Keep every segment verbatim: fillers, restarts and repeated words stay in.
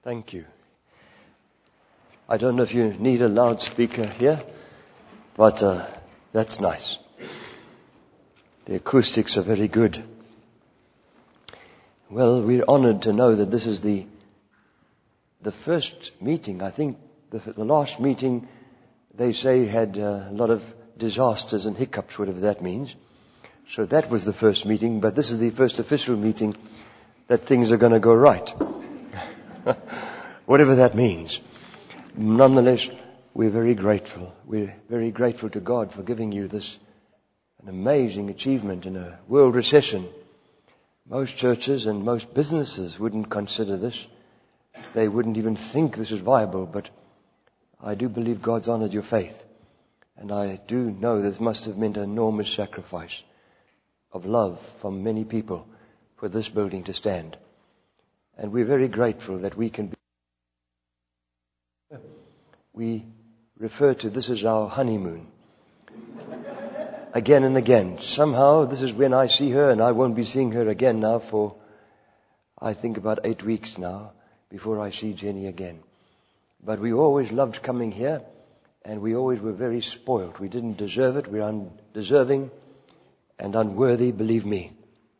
Thank you. I don't know if you need a loudspeaker here, but uh, that's nice. The acoustics are very good. Well, we're honored to know that this is the the first meeting. I think the, the last meeting, they say, had uh, a lot of disasters and hiccups, whatever that means. So that was the first meeting, but this is the first official meeting that things are going to go right. Whatever that means. Nonetheless, we're very grateful. We're very grateful to God for giving you this an amazing achievement in a world recession. Most churches and most businesses wouldn't consider this. They wouldn't even think this is viable, but I do believe God's honored your faith. And I do know this must have meant an enormous sacrifice of love from many people for this building to stand. And we're very grateful that we can be. We refer to this as our honeymoon. Again and again. Somehow this is when I see her, and I won't be seeing her again now for, I think, about eight weeks now before I see Jenny again. But we always loved coming here, and we always were very spoiled. We didn't deserve it. We're undeserving and unworthy, believe me.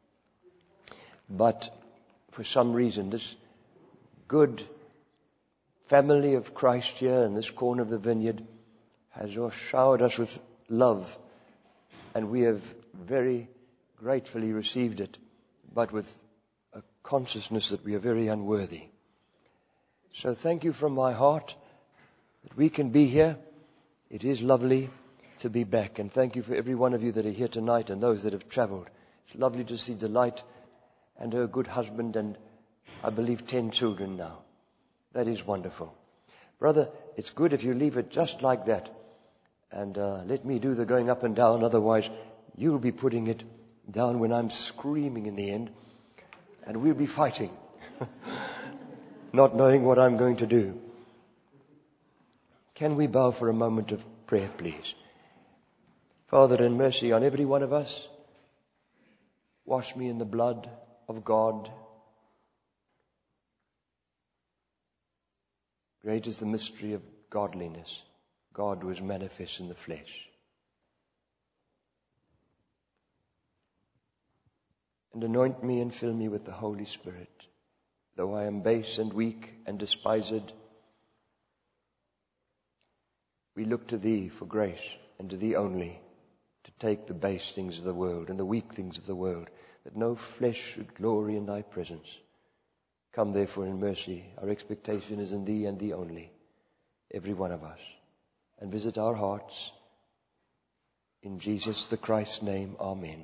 But for some reason, this good family of Christ here in this corner of the vineyard has showered us with love, and we have very gratefully received it, but with a consciousness that we are very unworthy. So thank you from my heart that we can be here. It is lovely to be back, and thank you for every one of you that are here tonight and those that have traveled. It's lovely to see Delight and her good husband and I believe ten children now. That is wonderful. Brother, it's good if you leave it just like that and uh, let me do the going up and down. Otherwise, you'll be putting it down when I'm screaming in the end, and we'll be fighting, not knowing what I'm going to do. Can we bow for a moment of prayer, please? Father, in mercy on every one of us, wash me in the blood of God. Great is the mystery of godliness. God was manifest in the flesh. And anoint me and fill me with the Holy Spirit. Though I am base and weak and despised, we look to Thee for grace and to Thee only to take the base things of the world and the weak things of the world, that no flesh should glory in Thy presence. Come therefore in mercy. Our expectation is in Thee and Thee only, every one of us. And visit our hearts. In Jesus the Christ's name, amen.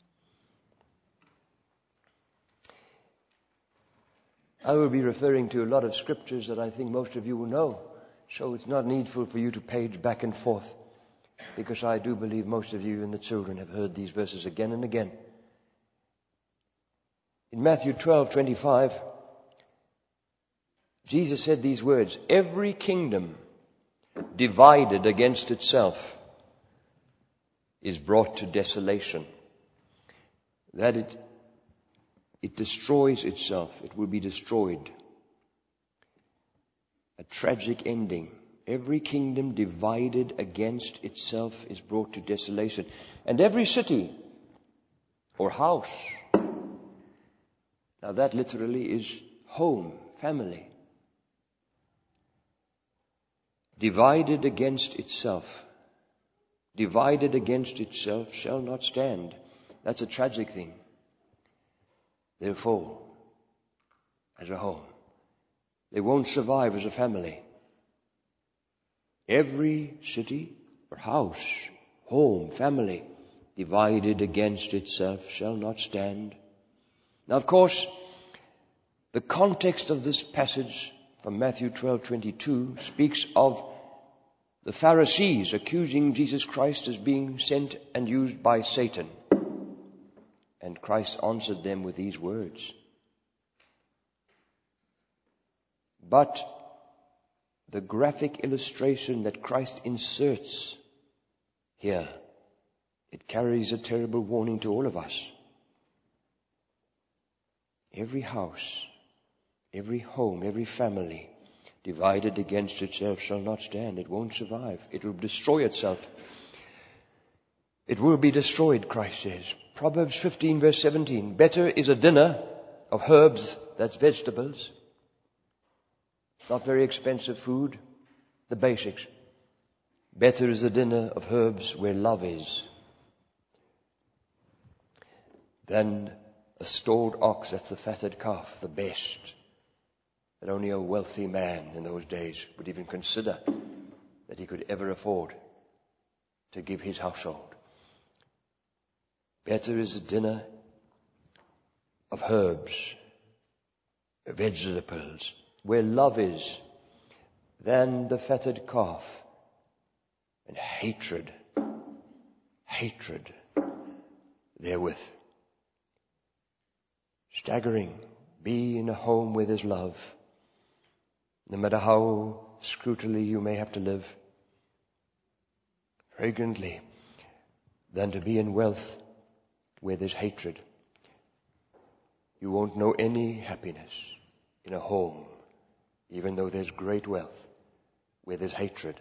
I will be referring to a lot of scriptures that I think most of you will know, so it's not needful for you to page back and forth, because I do believe most of you and the children have heard these verses again and again. In Matthew twelve twenty-five, Jesus said these words, "Every kingdom divided against itself is brought to desolation." That it, it destroys itself. It will be destroyed. A tragic ending. Every kingdom divided against itself is brought to desolation. And every city or house, now that literally is home, family, divided against itself, divided against itself shall not stand. That's a tragic thing. They'll fall as a home. They won't survive as a family. Every city or house, home, family, divided against itself shall not stand. Now, of course, the context of this passage from Matthew twelve twenty-two speaks of the Pharisees accusing Jesus Christ as being sent and used by Satan. And Christ answered them with these words. But the graphic illustration that Christ inserts here, it carries a terrible warning to all of us. Every house, Every home, every family divided against itself shall not stand. It won't survive. It will destroy itself. It will be destroyed, Christ says. Proverbs fifteen verse seventeen. Better is a dinner of herbs, that's vegetables. Not very expensive food. The basics. Better is a dinner of herbs where love is than a stalled ox, that's the fatted calf, the best that only a wealthy man in those days would even consider that he could ever afford to give his household. Better is a dinner of herbs, vegetables, where love is, than the fatted calf and hatred, hatred therewith. Staggering. Be in a home where there's love. No matter how scrutinally you may have to live, fragrantly, than to be in wealth where there's hatred. You won't know any happiness in a home, even though there's great wealth, where there's hatred,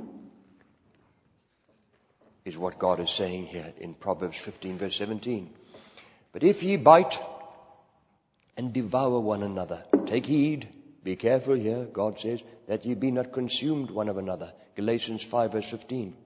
is what God is saying here in Proverbs fifteen verse seventeen. But if ye bite and devour one another, take heed, be careful here, God says, that ye be not consumed one of another. Galatians five verse fifteen.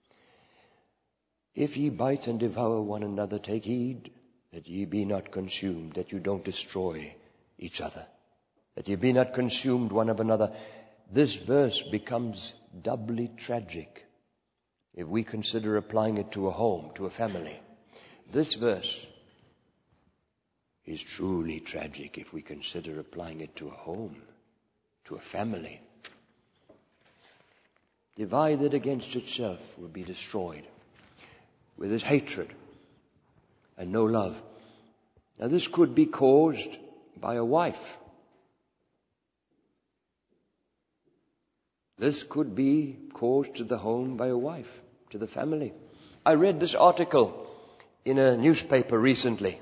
If ye bite and devour one another, take heed that ye be not consumed, that you don't destroy each other, that ye be not consumed one of another. This verse becomes doubly tragic if we consider applying it to a home, to a family. This verse is truly tragic if we consider applying it to a home, to a family. Divided against itself will be destroyed, where there's hatred and no love. Now this could be caused by a wife. This could be caused to the home by a wife, to the family. I read this article in a newspaper recently.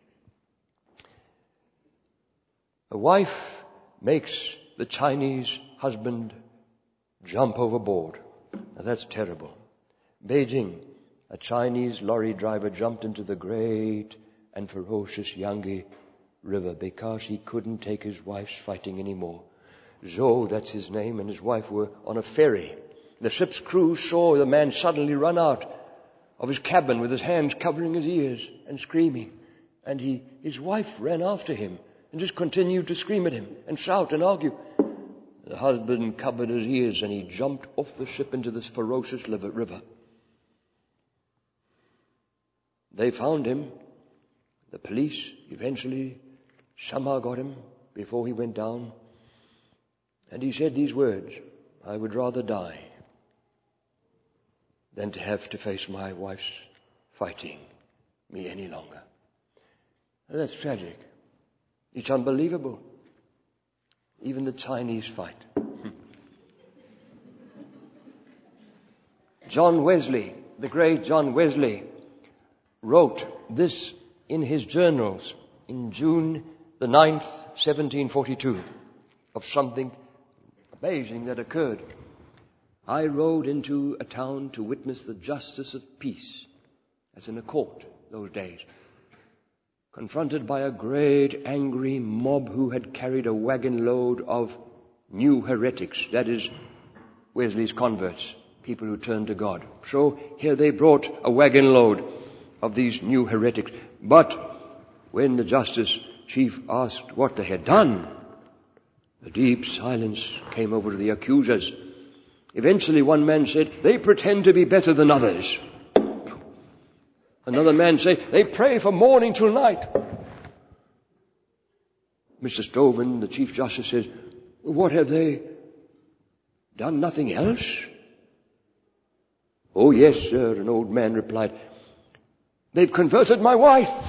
A wife makes the Chinese husband jump overboard. Now that's terrible. Beijing, a Chinese lorry driver jumped into the great and ferocious Yangtze River because he couldn't take his wife's fighting anymore. Zhou, that's his name, and his wife were on a ferry. The ship's crew saw the man suddenly run out of his cabin with his hands covering his ears and screaming. And he, his wife ran after him and just continued to scream at him and shout and argue. The husband covered his ears and he jumped off the ship into this ferocious river. They found him. The police eventually somehow got him before he went down. And he said these words, "I would rather die than to have to face my wife's fighting me any longer." And that's tragic. It's unbelievable. Even the Chinese fight. John Wesley, the great John Wesley, wrote this in his journals in June the ninth, seventeen forty-two, of something amazing that occurred. I rode into a town to witness the justice of peace, as in a court those days, confronted by a great angry mob who had carried a wagon load of new heretics, that is, Wesley's converts, people who turned to God. So here they brought a wagon load of these new heretics. But when the justice chief asked what they had done, a deep silence came over the accusers. Eventually one man said, "They pretend to be better than others." Another man said, "They pray from morning till night." Mister Stoven, the Chief Justice, says, "What have they done? Nothing else?" "Oh yes, sir," an old man replied. "They've converted my wife.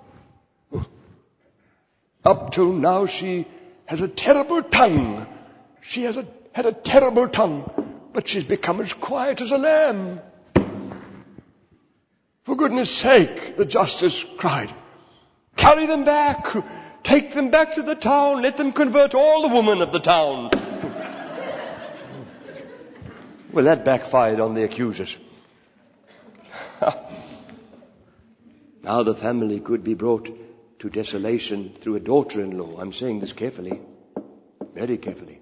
Up till now she has a terrible tongue. She has a, had a terrible tongue, but she's become as quiet as a lamb." "For goodness sake," the justice cried, "carry them back. Take them back to the town. Let them convert all the women of the town. Well, that backfired on the accusers. Now the family could be brought to desolation through a daughter-in-law. I'm saying this carefully, very carefully.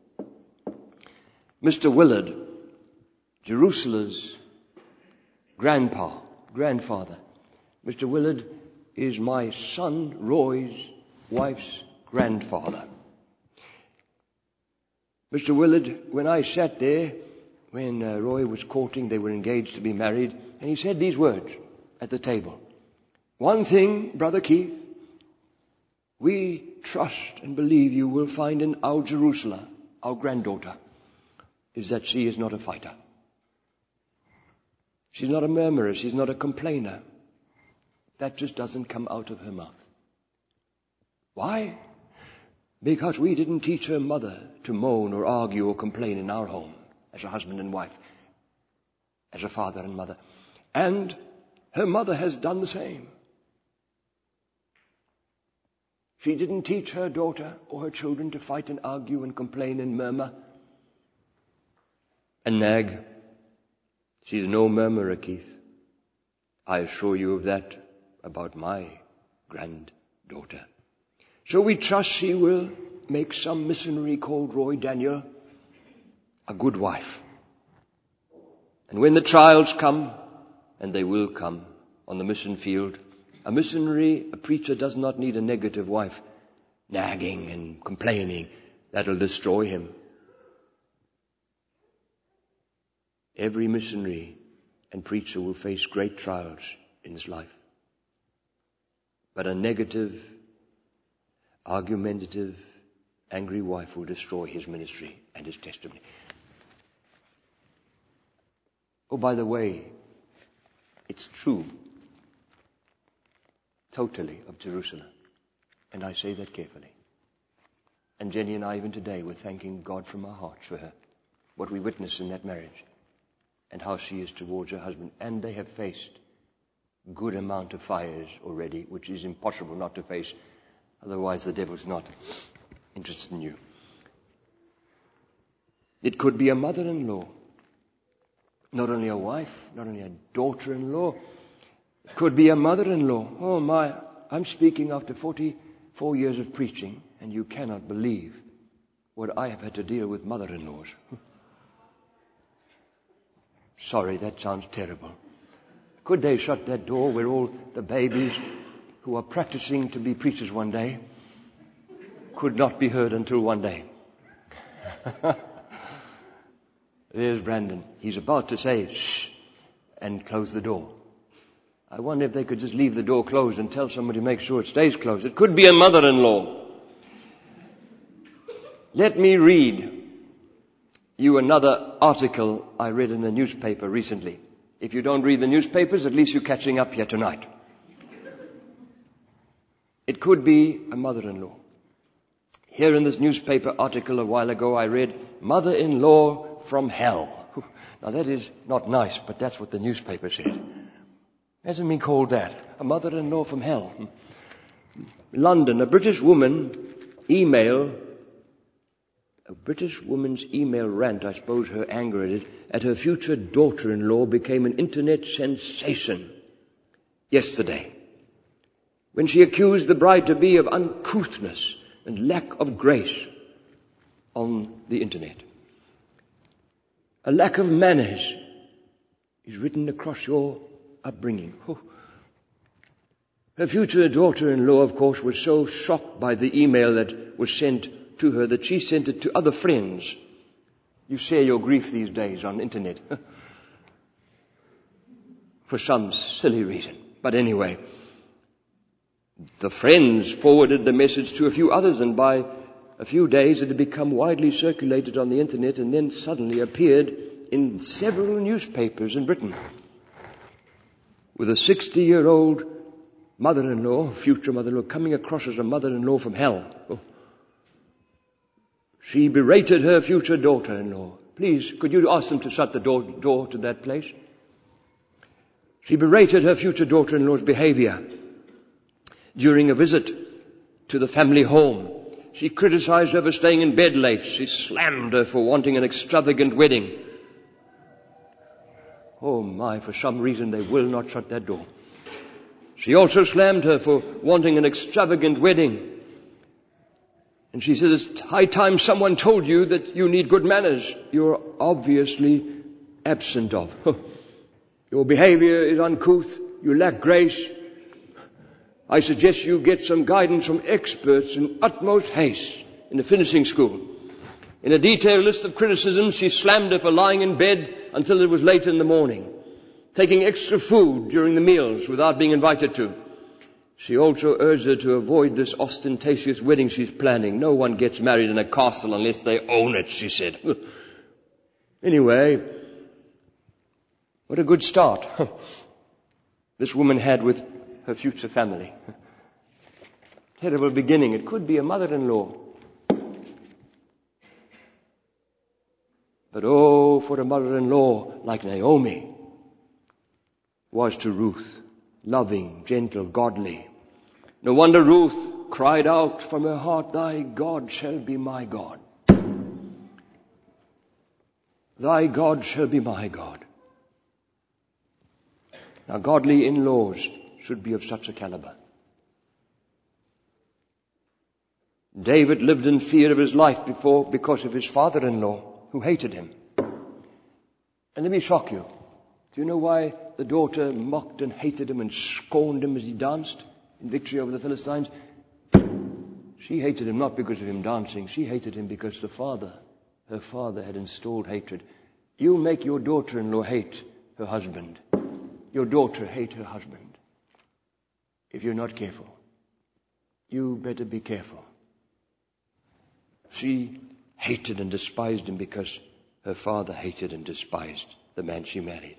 Mister Willard, Jerusalem's grandpa, grandfather. Mister Willard is my son Roy's wife's grandfather. Mister Willard, when I sat there, when uh, Roy was courting, they were engaged to be married, and he said these words at the table. One thing, Brother Keith, we trust and believe you will find in our Jerusalem, our granddaughter, is that she is not a fighter. She's not a murmurer. She's not a complainer. That just doesn't come out of her mouth. Why? Because we didn't teach her mother to moan or argue or complain in our home as a husband and wife, as a father and mother. And her mother has done the same. She didn't teach her daughter or her children to fight and argue and complain and murmur and nag. She's no murmurer, Keith. I assure you of that about my granddaughter. So we trust she will make some missionary called Roy Daniel a good wife. And when the trials come, and they will come on the mission field, a missionary, a preacher does not need a negative wife, nagging and complaining. That'll destroy him. Every missionary and preacher will face great trials in his life. But a negative, argumentative, angry wife will destroy his ministry and his testimony. Oh, by the way, it's true, totally, of Jerusalem. And I say that carefully. And Jenny and I, even today, we're thanking God from our hearts for her, what we witnessed in that marriage, and how she is towards her husband. And they have faced good amount of fires already, which is impossible not to face. Otherwise, the devil's not interested in you. It could be a mother-in-law, not only a wife, not only a daughter-in-law. It could be a mother-in-law. Oh my, I'm speaking after forty-four years of preaching, and you cannot believe what I have had to deal with mother-in-laws. Sorry, that sounds terrible. Could they shut that door where all the babies who are practicing to be preachers one day could not be heard until one day? There's Brandon. He's about to say, shh, and close the door. I wonder if they could just leave the door closed and tell somebody to make sure it stays closed. It could be a mother-in-law. Let me read you another article I read in a newspaper recently. If you don't read the newspapers, at least you're catching up here tonight. It could be a mother-in-law. Here in this newspaper article a while ago, I read, Mother-in-law from hell. Now that is not nice, but that's what the newspaper said. Hasn't been called that. A mother-in-law from hell. London, a British woman email, a British woman's email rant, I suppose her anger at it, at her future daughter-in-law became an internet sensation yesterday, when she accused the bride-to-be of uncouthness and lack of grace on the internet. A lack of manners is written across your upbringing. Oh. Her future daughter-in-law, of course, was so shocked by the email that was sent to her that she sent it to other friends. You share your grief these days on internet for some silly reason. But anyway, the friends forwarded the message to a few others, and by a few days it had become widely circulated on the internet and then suddenly appeared in several newspapers in Britain, with a sixty-year-old mother-in-law, future mother-in-law, coming across as a mother-in-law from hell. Oh. She berated her future daughter-in-law. Please, could you ask them to shut the door, door to that place? She berated her future daughter-in-law's behavior during a visit to the family home. She criticized her for staying in bed late. She slammed her for wanting an extravagant wedding. Oh my, for some reason they will not shut that door. She also slammed her for wanting an extravagant wedding. And she says, it's high time someone told you that you need good manners. You're obviously absent of. Your behavior is uncouth. You lack grace. I suggest you get some guidance from experts in utmost haste in the finishing school. In a detailed list of criticisms, she slammed her for lying in bed until it was late in the morning, taking extra food during the meals without being invited to. She also urged her to avoid this ostentatious wedding she's planning. No one gets married in a castle unless they own it, she said. Anyway, what a good start this woman had with her future family. Terrible beginning. It could be a mother-in-law. But oh, for a mother-in-law like Naomi was to Ruth. Loving, gentle, godly. No wonder Ruth cried out from her heart, thy God shall be my God. Thy God shall be my God. Now, godly in-laws should be of such a caliber. David lived in fear of his life before because of his father-in-law who hated him. And let me shock you. Do you know why the daughter mocked and hated him and scorned him as he danced in victory over the Philistines? She hated him not because of him dancing. She hated him because the father, her father, had installed hatred. You make your daughter-in-law hate her husband. Your daughter hate her husband. If you're not careful, you better be careful. She hated and despised him because her father hated and despised the man she married.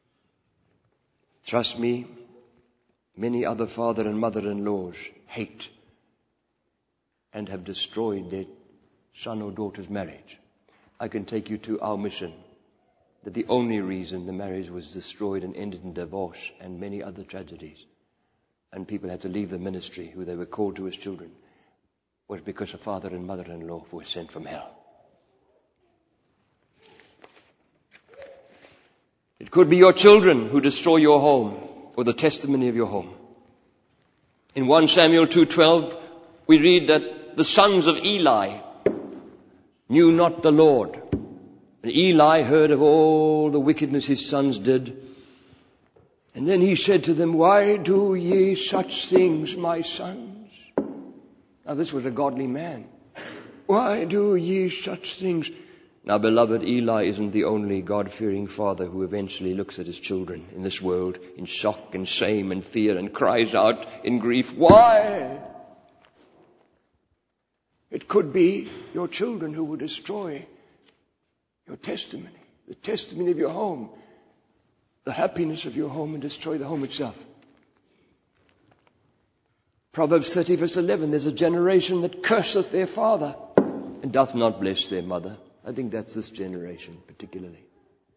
Trust me, many other father and mother-in-laws hate and have destroyed their son or daughter's marriage. I can take you to our mission, that the only reason the marriage was destroyed and ended in divorce and many other tragedies, and people had to leave the ministry who they were called to as children, was because a father and mother-in-law were sent from hell. It could be your children who destroy your home or the testimony of your home. In First Samuel two twelve, we read that the sons of Eli knew not the Lord. And Eli heard of all the wickedness his sons did. And then he said to them, why do ye such things, my sons? Now this was a godly man. Why do ye such things? Now, beloved, Eli isn't the only God-fearing father who eventually looks at his children in this world in shock and shame and fear and cries out in grief, why? It could be your children who will destroy your testimony, the testimony of your home, the happiness of your home, and destroy the home itself. Proverbs thirty verse eleven, there's a generation that curseth their father and doth not bless their mother. I think that's this generation particularly.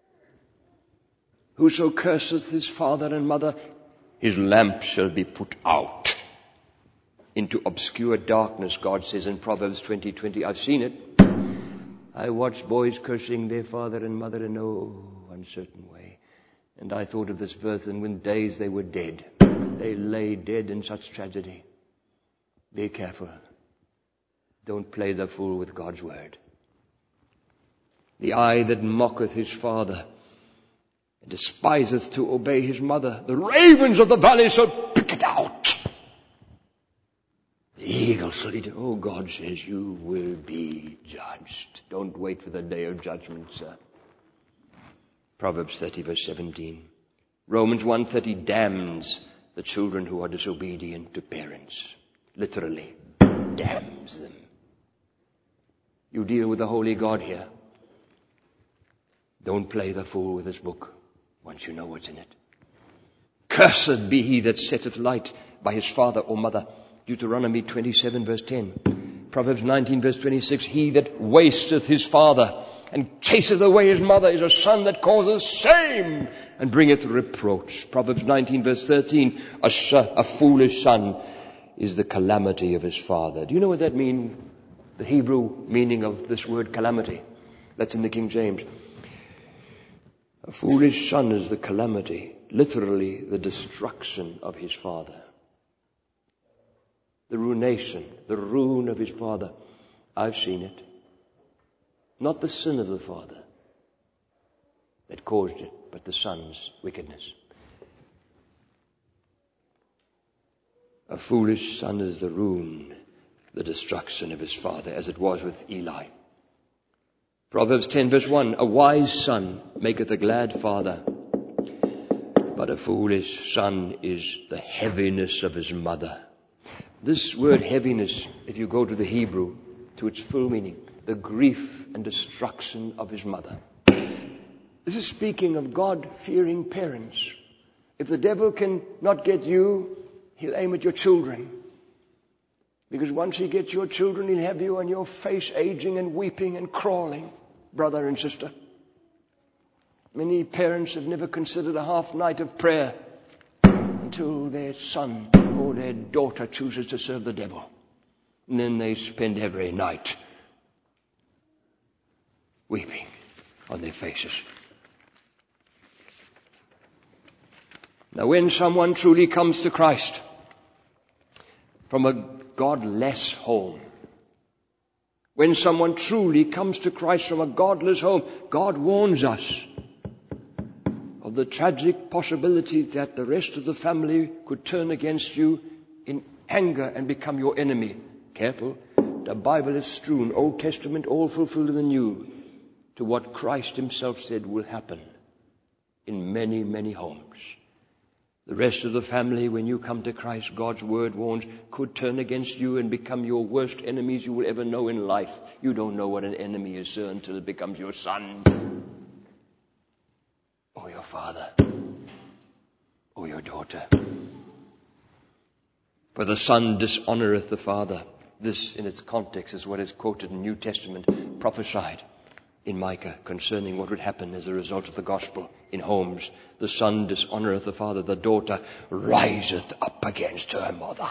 Whoso curseth his father and mother, his lamp shall be put out into obscure darkness, God says in Proverbs twenty twenty. I've seen it. I watched boys cursing their father and mother in no uncertain way. And I thought of this verse, and when days they were dead, they lay dead in such tragedy. Be careful. Don't play the fool with God's word. The eye that mocketh his father and despiseth to obey his mother, the ravens of the valley shall pick it out. The eagle shall eat it. Oh, God says you will be judged. Don't wait for the day of judgment, sir. Proverbs thirty verse seventeen. Romans one thirty damns the children who are disobedient to parents. Literally, damns them. You deal with the holy God here. Don't play the fool with this book once you know what's in it. Cursed be he that setteth light by his father or mother. Deuteronomy twenty-seven verse ten. Proverbs nineteen verse twenty-six. He that wasteth his father and chaseth away his mother is a son that causeth shame and bringeth reproach. Proverbs nineteen verse thirteen. A, sh- a foolish son is the calamity of his father. Do you know what that means? The Hebrew meaning of this word calamity. That's in the King James. A foolish son is the calamity, literally the destruction of his father. The ruination, the ruin of his father. I've seen it. Not the sin of the father that caused it, but the son's wickedness. A foolish son is the ruin, the destruction of his father, as it was with Eli. Proverbs ten verse one, a wise son maketh a glad father, but a foolish son is the heaviness of his mother. This word heaviness, if you go to the Hebrew, to its full meaning, the grief and destruction of his mother. This is speaking of God-fearing parents. If the devil can not get you, he'll aim at your children. Because once he gets your children, he'll have you on your face aging and weeping and crawling, brother and sister. Many parents have never considered a half night of prayer until their son or their daughter chooses to serve the devil. And then they spend every night weeping on their faces. Now, when someone truly comes to Christ from a godless home, when someone truly comes to Christ from a godless home, God warns us of the tragic possibility that the rest of the family could turn against you in anger and become your enemy. Careful. The Bible is strewn, Old Testament, all fulfilled in the New, to what Christ himself said will happen in many, many homes. The rest of the family, when you come to Christ, God's word warns, could turn against you and become your worst enemies you will ever know in life. You don't know what an enemy is, sir, until it becomes your son, or your father, or your daughter. For the son dishonoreth the father. This, in its context, is what is quoted in the New Testament, prophesied in Micah concerning what would happen as a result of the gospel in homes. The son dishonoreth the father, the daughter riseth up against her mother.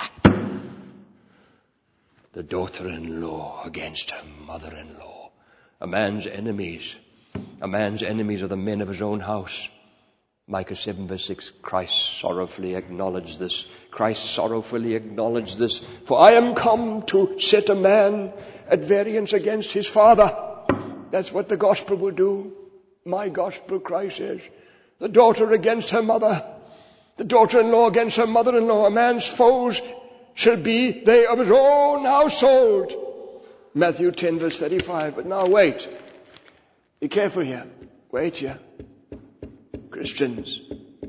The daughter-in-law against her mother-in-law. A man's enemies, a man's enemies are the men of his own house. Micah seven verse six, Christ sorrowfully acknowledged this. Christ sorrowfully acknowledged this. For I am come to set a man at variance against his father. That's what the gospel will do. My gospel, Christ says. The daughter against her mother. The daughter-in-law against her mother-in-law. A man's foes shall be they of his own household. Matthew ten verse thirty-five. But now wait. Be careful here. Wait here. Christians.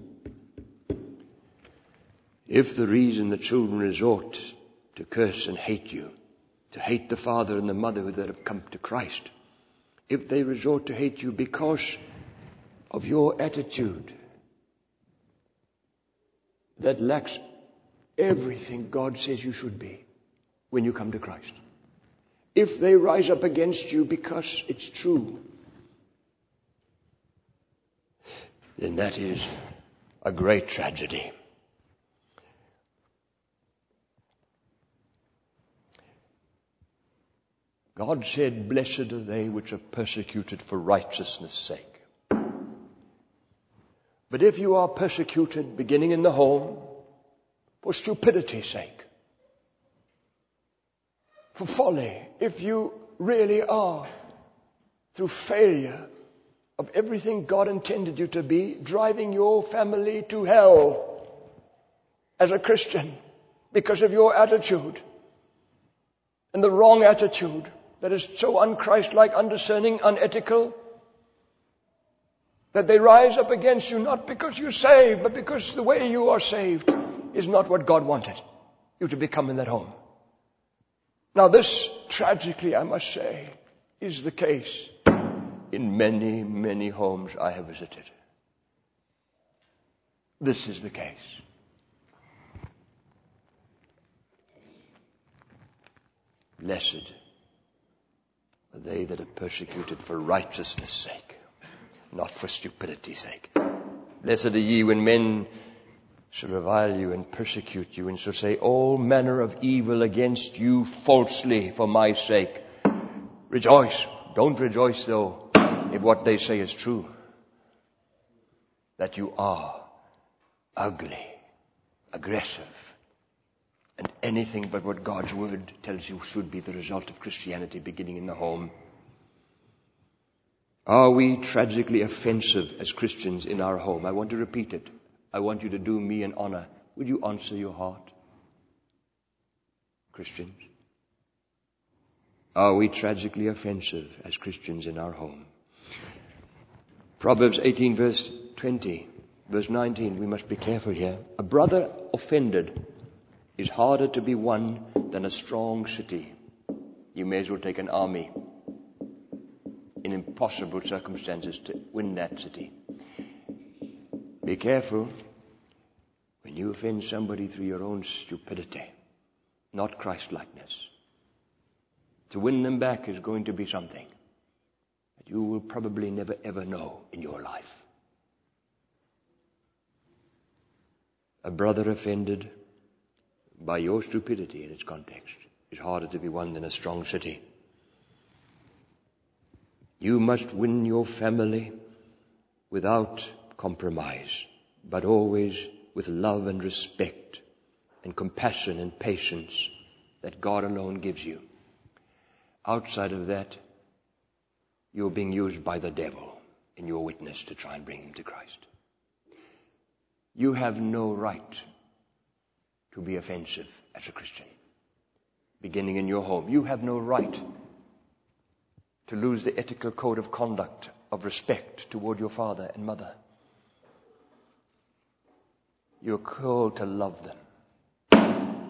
If the reason the children resort to curse and hate you, to hate the father and the mother that have come to Christ, if they resort to hate you because of your attitude that lacks everything God says you should be when you come to Christ, if they rise up against you because it's true, then that is a great tragedy. God said, blessed are they which are persecuted for righteousness' sake. But if you are persecuted, beginning in the home, for stupidity's sake, for folly, if you really are, through failure of everything God intended you to be, driving your family to hell as a Christian because of your attitude and the wrong attitude that is so un-Christ-like, undiscerning, unethical, that they rise up against you not because you're saved, but because the way you are saved is not what God wanted you to become in that home. Now this, tragically I must say, is the case in many, many homes I have visited. This is the case. Blessed are they that are persecuted for righteousness' sake, not for stupidity's sake. Blessed are ye when men shall revile you and persecute you, and shall say all manner of evil against you falsely for my sake. Rejoice. Don't rejoice, though, if what they say is true. That you are ugly, aggressive, and anything but what God's word tells you should be the result of Christianity, beginning in the home. Are we tragically offensive as Christians in our home? I want to repeat it. I want you to do me an honor. Would you answer your heart? Christians, are we tragically offensive as Christians in our home? Proverbs eighteen verse twenty, verse nineteen, we must be careful here. A brother offended is harder to be won than a strong city. You may as well take an army in impossible circumstances to win that city. Be careful when you offend somebody through your own stupidity, not Christ-likeness. To win them back is going to be something that you will probably never ever know in your life. A brother offended by your stupidity in its context is harder to be won than a strong city. You must win your family without compromise, but always with love and respect and compassion and patience that God alone gives you. Outside of that, you're being used by the devil in your witness to try and bring him to Christ. You have no right to be offensive as a Christian, beginning in your home. You have no right to lose the ethical code of conduct of respect toward your father and mother. You're called to love them.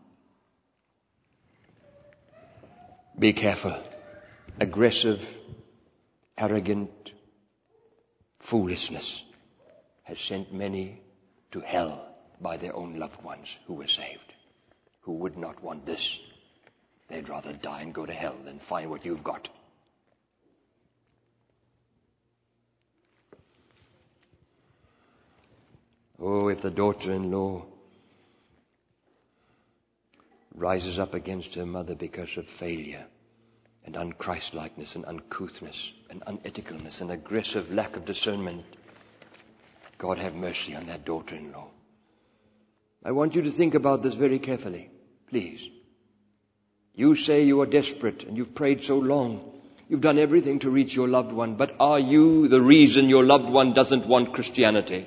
Be careful. Aggressive, arrogant foolishness has sent many to hell by their own loved ones who were saved, who would not want this. They'd rather die and go to hell than find what you've got. Oh, if the daughter-in-law rises up against her mother because of failure and unChristlikeness and uncouthness and unethicalness and aggressive lack of discernment, God have mercy on that daughter-in-law. I want you to think about this very carefully, please. You say you are desperate and you've prayed so long. You've done everything to reach your loved one, but are you the reason your loved one doesn't want Christianity?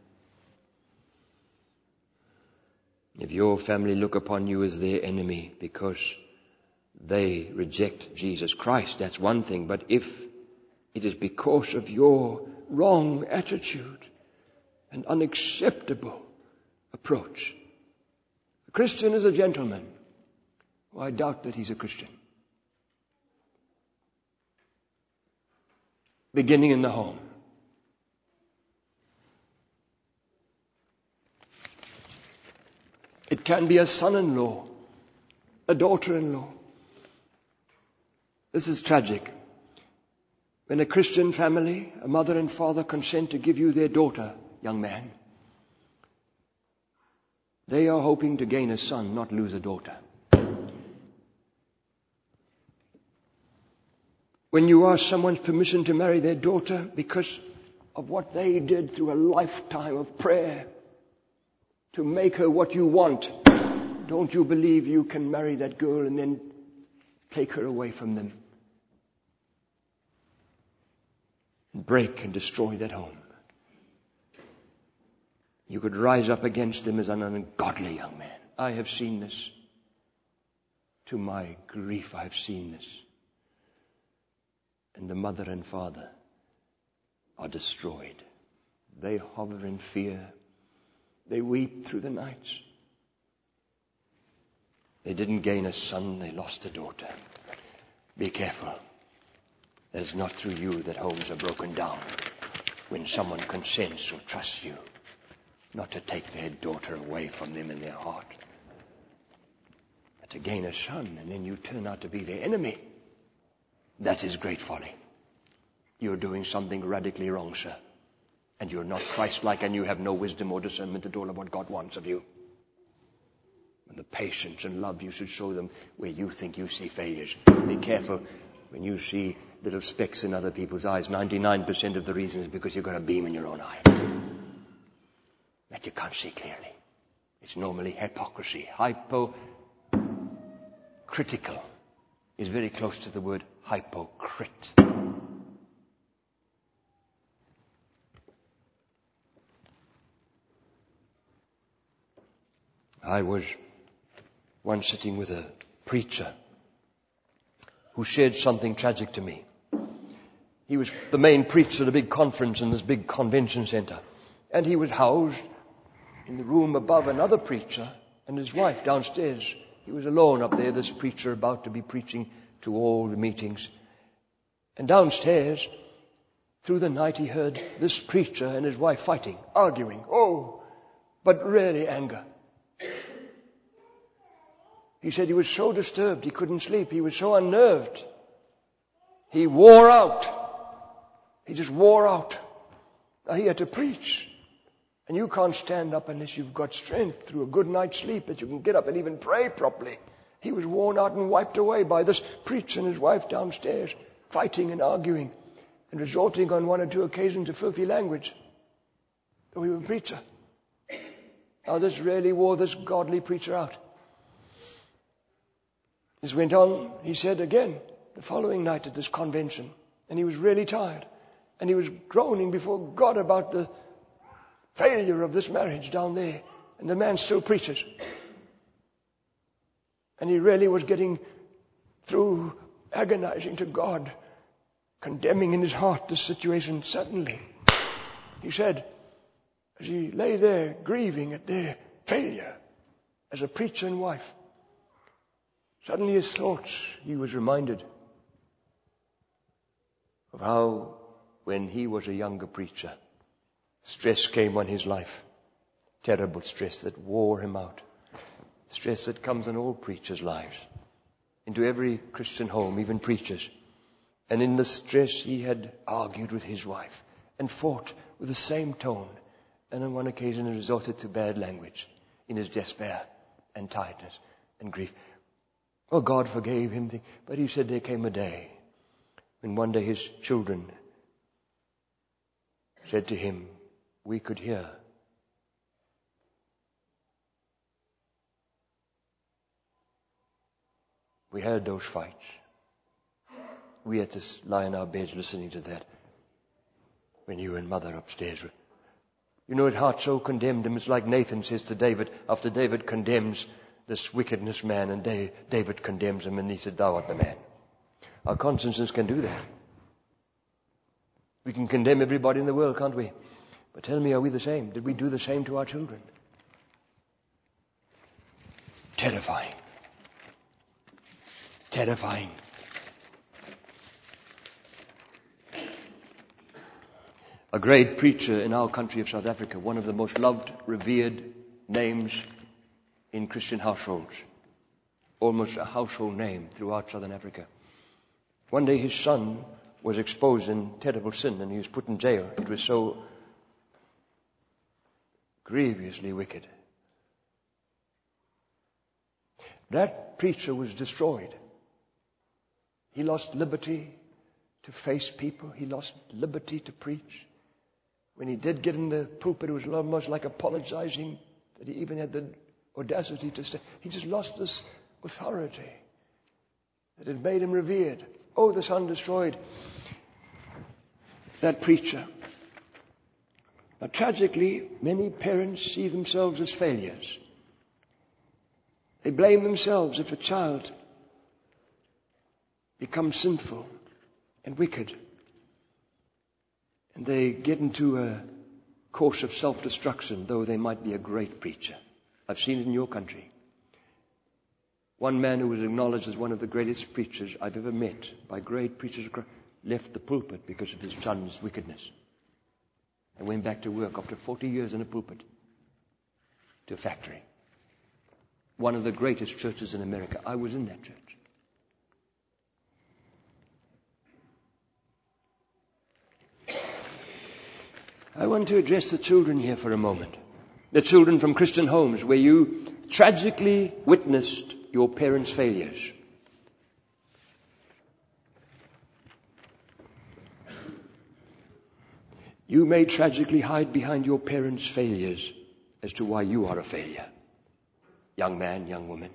If your family look upon you as their enemy because they reject Jesus Christ, that's one thing. But if it is because of your wrong attitude and unacceptable approach, a Christian is a gentleman. Well, I doubt that he's a Christian. Beginning in the home. It can be a son-in-law, a daughter-in-law. This is tragic. When a Christian family, a mother and father, consent to give you their daughter, young man, they are hoping to gain a son, not lose a daughter. When you ask someone's permission to marry their daughter because of what they did through a lifetime of prayer to make her what you want, don't you believe you can marry that girl and then take her away from them and break and destroy that home? You could rise up against them as an ungodly young man. I have seen this. To my grief, I have seen this. And the mother and father are destroyed. They hover in fear. They weep through the nights. They didn't gain a son, they lost a daughter. Be careful. That it's not through you that homes are broken down. When someone consents or trusts you not to take their daughter away from them in their heart, but to gain a son, and then you turn out to be their enemy. That is great folly. You're doing something radically wrong, sir. and you're not Christ-like, and you have no wisdom or discernment at all of what God wants of you. And the patience and love you should show them where you think you see failures. Be careful when you see little specks in other people's eyes. ninety-nine percent of the reason is because you've got a beam in your own eye that you can't see clearly. It's normally hypocrisy. Hypocritical is very close to the word hypocrite. I was once sitting with a preacher who shared something tragic to me. He was the main preacher at a big conference in this big convention center. And he was housed in the room above another preacher and his wife downstairs. He was alone up there, this preacher about to be preaching to all the meetings. And downstairs, through the night, he heard this preacher and his wife fighting, arguing. Oh, but really anger. He said he was so disturbed, he couldn't sleep. He was so unnerved. He wore out. He just wore out. Now he had to preach. And you can't stand up unless you've got strength through a good night's sleep that you can get up and even pray properly. He was worn out and wiped away by this preacher and his wife downstairs, fighting and arguing and resorting on one or two occasions to filthy language. Though he was a preacher. Now this really wore this godly preacher out. This went on, he said again, the following night at this convention. And he was really tired. And he was groaning before God about the failure of this marriage down there. And the man still preaches. And he really was getting through agonizing to God, condemning in his heart this situation. Suddenly, he said, as he lay there grieving at their failure as a preacher and wife, suddenly his thoughts, he was reminded of how when he was a younger preacher, stress came on his life. Terrible stress that wore him out. Stress that comes on all preachers' lives. Into every Christian home, even preachers. And in the stress he had argued with his wife and fought with the same tone. And on one occasion it resorted to bad language in his despair and tiredness and grief. Oh, God forgave him. But he said there came a day when one day his children said to him, we could hear we heard those fights. We had to lie in our beds listening to that when you and Mother upstairs were. You know, his heart so condemned him. It's like Nathan says to David, after David condemns this wickedness man, and David condemns him, and he said, thou art the man. Our consciences can do that. We can condemn everybody in the world, can't we? But tell me, are we the same? Did we do the same to our children? Terrifying. Terrifying. A great preacher in our country of South Africa, one of the most loved, revered names in Christian households. Almost a household name throughout Southern Africa. One day his son was exposed in terrible sin and he was put in jail. It was so grievously wicked. That preacher was destroyed. He lost liberty to face people. He lost liberty to preach. When he did get in the pulpit, it was almost like apologizing that he even had the audacity to say. He just lost this authority that had made him revered. Oh, the son destroyed that preacher. But tragically, many parents see themselves as failures. They blame themselves if a child becomes sinful and wicked. And they get into a course of self-destruction, though they might be a great preacher. I've seen it in your country. One man who was acknowledged as one of the greatest preachers I've ever met by great preachers left the pulpit because of his son's wickedness. And went back to work after forty years in a pulpit to a factory. One of the greatest churches in America. I was in that church. I want to address the children here for a moment. The children from Christian homes where you tragically witnessed your parents' failures. You may tragically hide behind your parents' failures as to why you are a failure. Young man, young woman.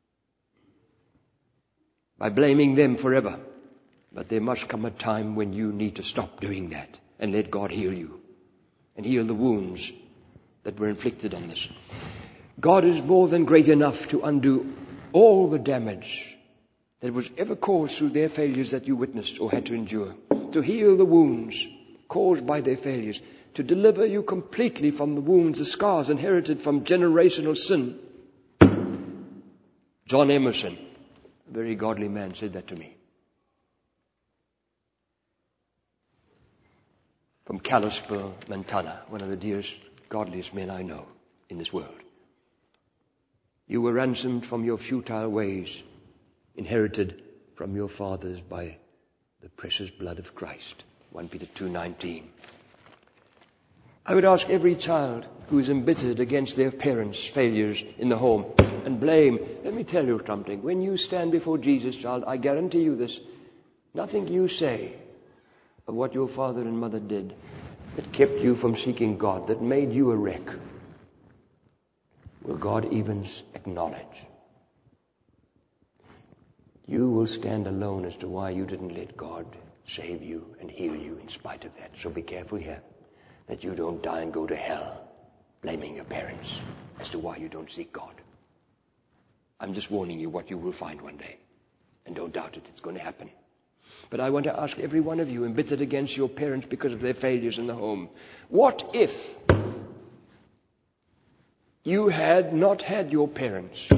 By blaming them forever. But there must come a time when you need to stop doing that and let God heal you and heal the wounds that were inflicted on this. God is more than great enough to undo all the damage that was ever caused through their failures that you witnessed or had to endure, to heal the wounds caused by their failures, to deliver you completely from the wounds, the scars inherited from generational sin. John Emerson, a very godly man, said that to me. From Kalispell, Montana, one of the dearest, godliest men I know in this world. You were ransomed from your futile ways, inherited from your fathers by the precious blood of Christ. First Peter two nineteen. I would ask every child who is embittered against their parents' failures in the home and blame, let me tell you something. When you stand before Jesus, child, I guarantee you this, nothing you say of what your father and mother did that kept you from seeking God, that made you a wreck, will God even acknowledge. You will stand alone as to why you didn't let God save you and heal you in spite of that. So be careful here that you don't die and go to hell blaming your parents as to why you don't seek God. I'm just warning you what you will find one day. And don't doubt it, it's going to happen. But I want to ask every one of you embittered against your parents because of their failures in the home, what if you had not had your parents,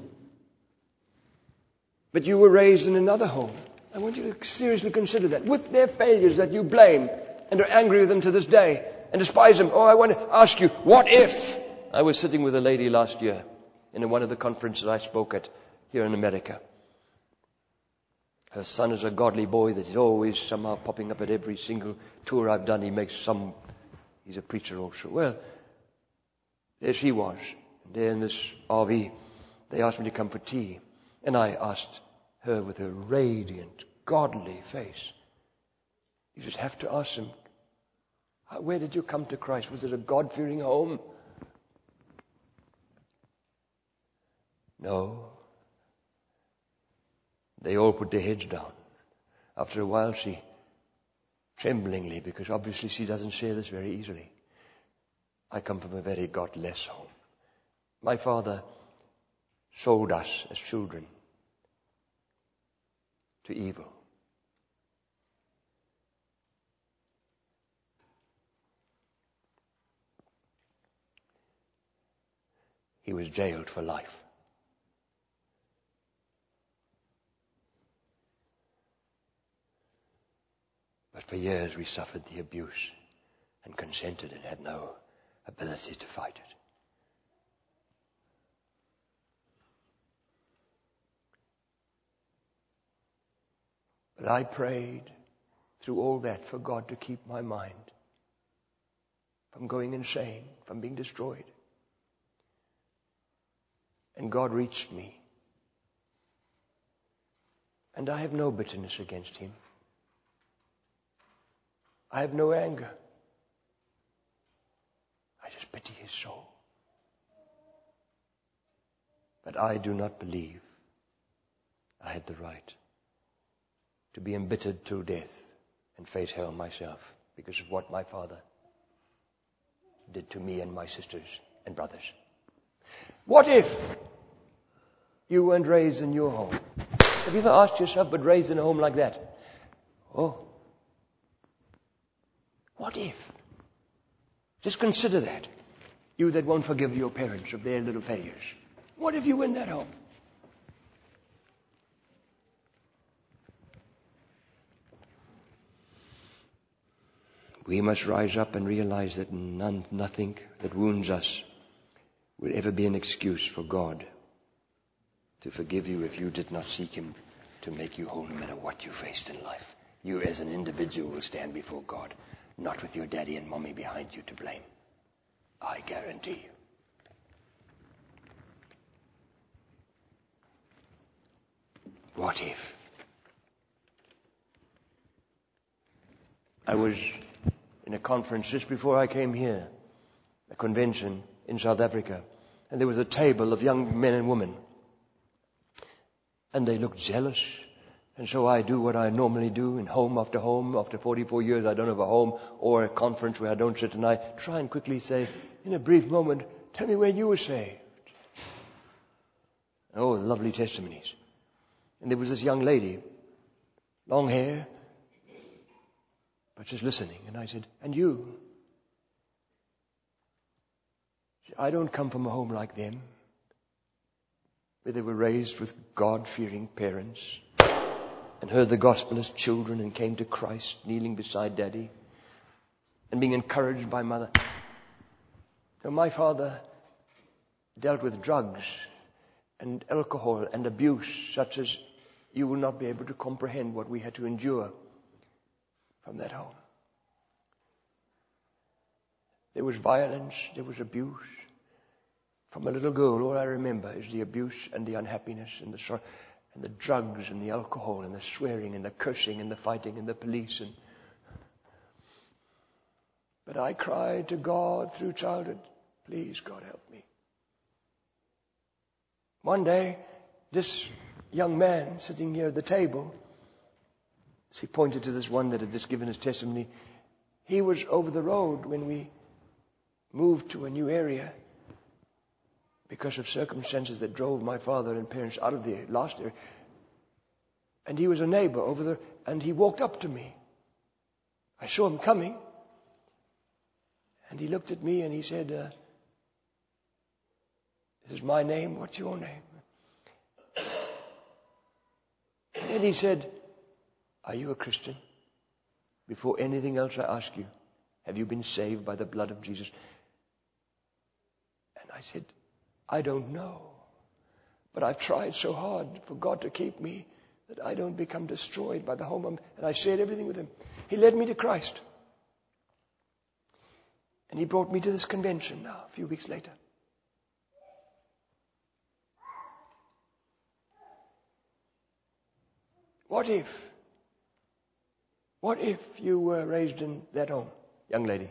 but you were raised in another home? I want you to seriously consider that. With their failures that you blame and are angry with them to this day and despise them. Oh, I want to ask you, what if? I was sitting with a lady last year in one of the conferences I spoke at here in America. Her son is a godly boy that is always somehow popping up at every single tour I've done. He makes some, he's a preacher also. Well, there she was. There in this R V, they asked me to come for tea. And I asked her with a radiant, godly face. You just have to ask him, where did you come to Christ? Was it a God-fearing home? No. They all put their heads down. After a while, she, tremblingly, because obviously she doesn't share this very easily. I come from a very godless home. My father sold us as children to evil. He was jailed for life. But for years we suffered the abuse and consented and had no ability to fight it. But I prayed through all that for God to keep my mind from going insane, from being destroyed. And God reached me. And I have no bitterness against him. I have no anger. I just pity his soul. But I do not believe I had the right to be embittered to death and face hell myself because of what my father did to me and my sisters and brothers. What if you weren't raised in your home? Have you ever asked yourself, but raised in a home like that? Oh. What if? Just consider that. You that won't forgive your parents of their little failures. What if you were in that home? We must rise up and realize that none, nothing that wounds us will ever be an excuse for God to forgive you if you did not seek him to make you whole no matter what you faced in life. You as an individual will stand before God. not with your daddy and mommy behind you to blame. I guarantee you. What if? I was in a conference just before I came here, a convention in South Africa, and there was a table of young men and women. And they looked jealous. And so I do what I normally do in home after home. After forty-four years, I don't have a home or a conference where I don't sit, and I try and quickly say, in a brief moment, tell me when you were saved. Oh, lovely testimonies. And there was this young lady, long hair, but just listening. And I said, and you? She said, I don't come from a home like them, where they were raised with God-fearing parents and heard the gospel as children and came to Christ kneeling beside daddy and being encouraged by mother. Now, my father dealt with drugs and alcohol and abuse such as you will not be able to comprehend what we had to endure from that home. There was violence, there was abuse. From a little girl, all I remember is the abuse and the unhappiness and the sorrow and the drugs and the alcohol and the swearing and the cursing and the fighting and the police. And but I cried to God through childhood, please, God, help me. One day, this young man sitting here at the table, as he pointed to this one that had just given his testimony, he was over the road when we moved to a new area because of circumstances that drove my father and parents out of the last area. And he was a neighbor over there, and he walked up to me. I saw him coming, and he looked at me and he said, uh, this is my name, what's your name? And then he said, are you a Christian? Before anything else I ask you, have you been saved by the blood of Jesus? And I said, I don't know. But I've tried so hard for God to keep me that I don't become destroyed by the home. And I shared everything with him. He led me to Christ. And he brought me to this convention now, a few weeks later. What if? What if you were raised in that home, young lady?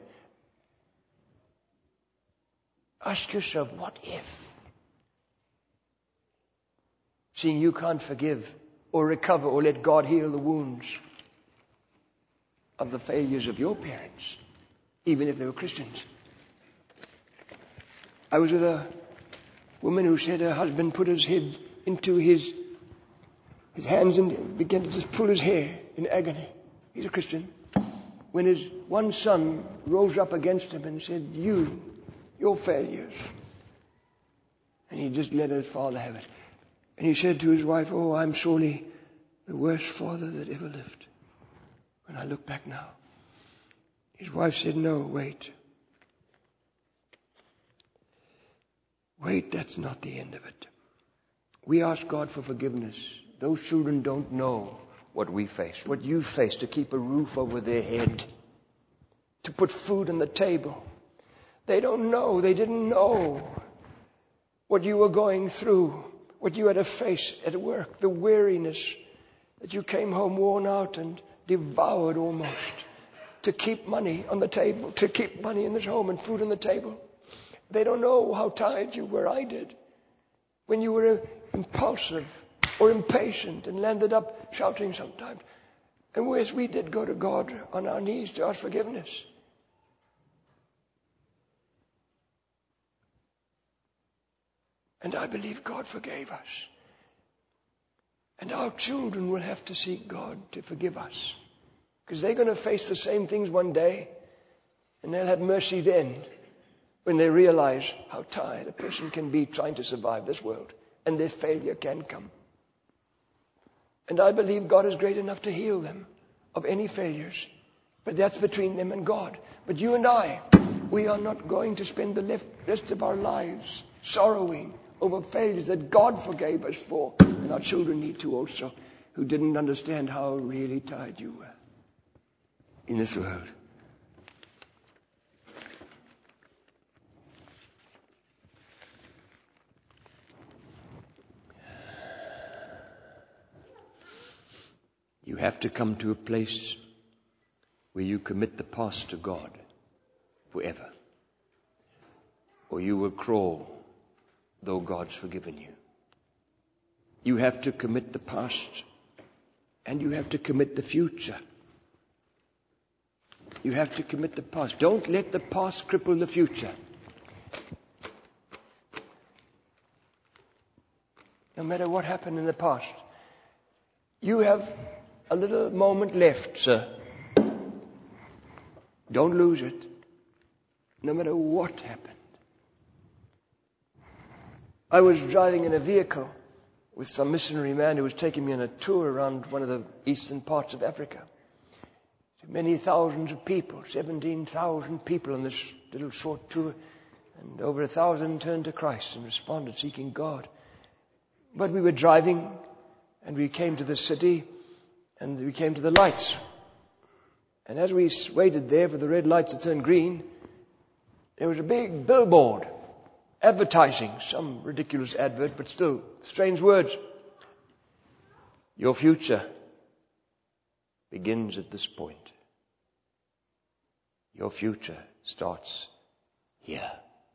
Ask yourself, what if? Seeing you can't forgive or recover or let God heal the wounds of the failures of your parents, even if they were Christians. I was with a woman who said her husband put his head into his his hands and began to just pull his hair in agony. He's a Christian. When his one son rose up against him and said, you, your failures. And he just let his father have it. And he said to his wife, oh, I'm surely the worst father that ever lived. When I look back now. His wife said, no, wait. Wait, that's not the end of it. We ask God for forgiveness. Those children don't know what we face, what you face, to keep a roof over their head, to put food on the table. They don't know, they didn't know what you were going through, what you had to face at work, the weariness that you came home worn out and devoured almost, to keep money on the table, to keep money in this home and food on the table. They don't know how tired you were. I did. When you were impulsive or impatient and landed up shouting sometimes. And as we did go to God on our knees to ask forgiveness. And I believe God forgave us. And our children will have to seek God to forgive us. Because they're going to face the same things one day. And they'll have mercy then. When they realize how tired a person can be trying to survive this world. And their failure can come. And I believe God is great enough to heal them of any failures. But that's between them and God. But you and I, we are not going to spend the rest of our lives sorrowing over failures that God forgave us for. And our children need to also, who didn't understand how really tired you were in this world. You have to come to a place where you commit the past to God forever, or you will crawl though God's forgiven you. You have to commit the past, and you have to commit the future. You have to commit the past. Don't let the past cripple the future. No matter what happened in the past, you have a little moment left, sir. Don't lose it, no matter what happened. I was driving in a vehicle with some missionary man who was taking me on a tour around one of the eastern parts of Africa. Many thousands of people, seventeen thousand people on this little short tour, and over a thousand turned to Christ and responded, seeking God. But we were driving, and we came to the city, and we came to the lights. And as we waited there for the red lights to turn green, there was a big billboard advertising, some ridiculous advert, but still strange words. Your future begins at this point. Your future starts here.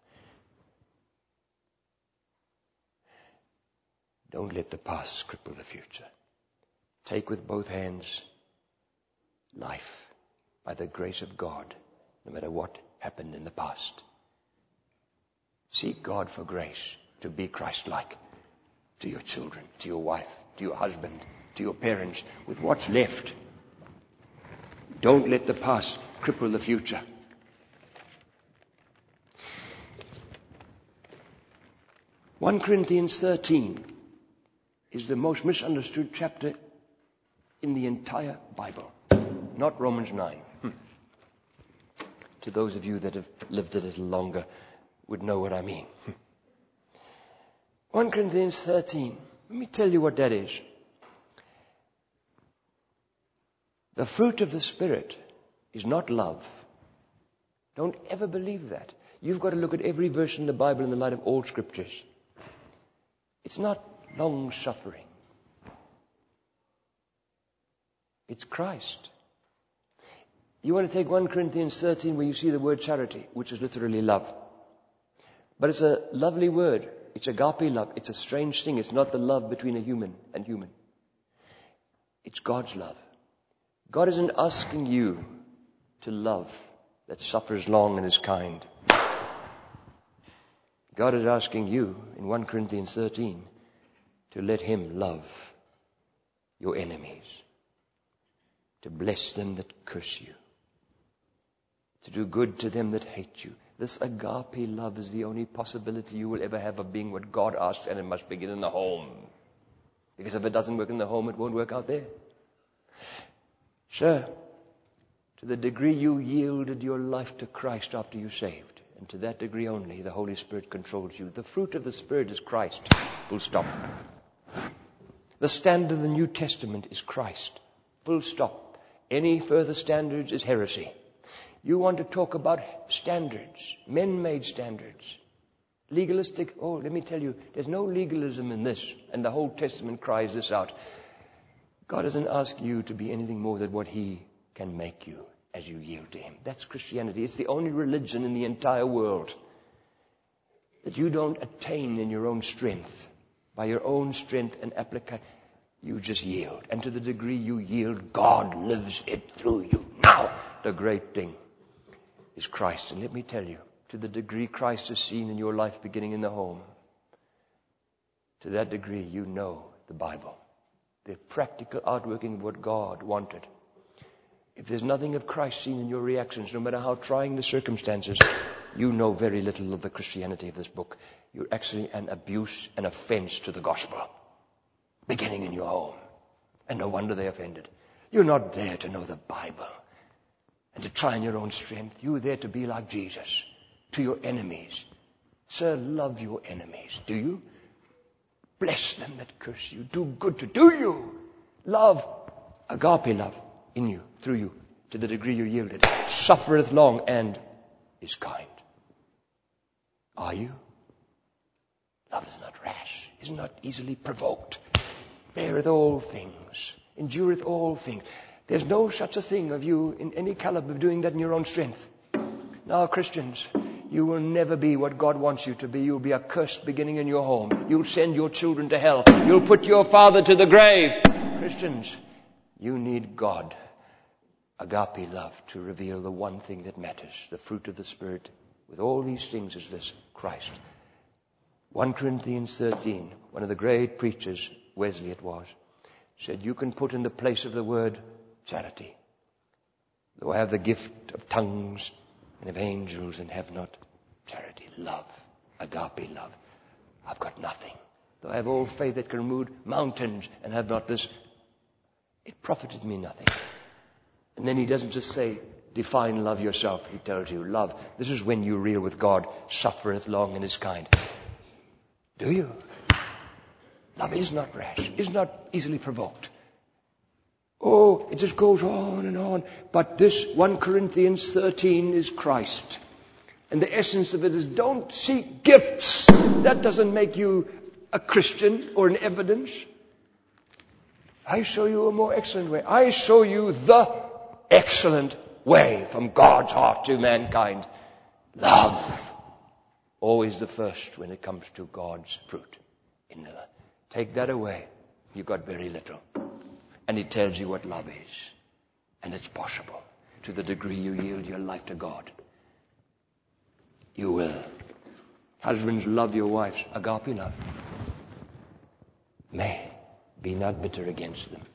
Don't let the past cripple the future. Take with both hands life by the grace of God, no matter what happened in the past. Seek God for grace to be Christ-like to your children, to your wife, to your husband, to your parents, with what's left. Don't let the past cripple the future. First Corinthians thirteen is the most misunderstood chapter in the entire Bible, not Romans nine. Hmm. To those of you that have lived a little longer would know what I mean. First Corinthians thirteen, let me tell you what that is. The fruit of the Spirit is not love. Don't ever believe that. You've got to look at every verse in the Bible in the light of all scriptures. It's not long-suffering. It's Christ. You want to take First Corinthians thirteen where you see the word charity, which is literally love. But it's a lovely word. It's agape love. It's a strange thing. It's not the love between a human and human. It's God's love. God isn't asking you to love that suffers long and is kind. God is asking you in First Corinthians thirteen to let Him love your enemies, to bless them that curse you, to do good to them that hate you. This agape love is the only possibility you will ever have of being what God asks, and it must begin in the home. Because if it doesn't work in the home, it won't work out there. Sir, to the degree you yielded your life to Christ after you saved, and to that degree only, the Holy Spirit controls you. The fruit of the Spirit is Christ. Full stop. The standard of the New Testament is Christ. Full stop. Any further standards is heresy. You want to talk about standards, men-made standards, legalistic. Oh, let me tell you, there's no legalism in this, and the whole Testament cries this out. God doesn't ask you to be anything more than what He can make you as you yield to Him. That's Christianity. It's the only religion in the entire world that you don't attain in your own strength, by your own strength and application. You just yield. And to the degree you yield, God lives it through you. Now, the great thing is Christ. And let me tell you, to the degree Christ is seen in your life beginning in the home, to that degree you know the Bible. The practical outworking of what God wanted. If there's nothing of Christ seen in your reactions, no matter how trying the circumstances, you know very little of the Christianity of this book. You're actually an abuse, an offense to the gospel, beginning in your home. And no wonder they offended. You're not there to know the Bible and to try in your own strength. You're there to be like Jesus to your enemies. Sir, love your enemies. Do you? Bless them that curse you. Do good to do you. Love, agape love in you, through you, to the degree you yield it. Suffereth long and is kind. Are you? Love is not rash, is not easily provoked, beareth all things, endureth all things. There's no such a thing of you in any caliber doing that in your own strength. Now, Christians, you will never be what God wants you to be. You'll be accursed beginning in your home. You'll send your children to hell. You'll put your father to the grave. Christians, you need God, agape love, to reveal the one thing that matters. The fruit of the Spirit with all these things is this: Christ. First Corinthians thirteen, one of the great preachers, Wesley it was, said, you can put in the place of the word charity. Though I have the gift of tongues and of angels and have not charity, love, agape love, I've got nothing. Though I have all faith that can remove mountains and have not this, it profited me nothing. And then he doesn't just say, define love yourself. He tells you, love, this is when you reel with God, suffereth long and is kind. Do you? Love is not rash, is not easily provoked. Oh, it just goes on and on. But this First Corinthians thirteen is Christ. And the essence of it is, don't seek gifts. That doesn't make you a Christian or an evidence. I show you a more excellent way. I show you the excellent way from God's heart to mankind. Love. Always the first when it comes to God's fruit. In the, take that away, you've got very little. And he tells you what love is. And it's possible. To the degree you yield your life to God, you will. Husbands, love your wives. Agape love. May. Be not bitter against them.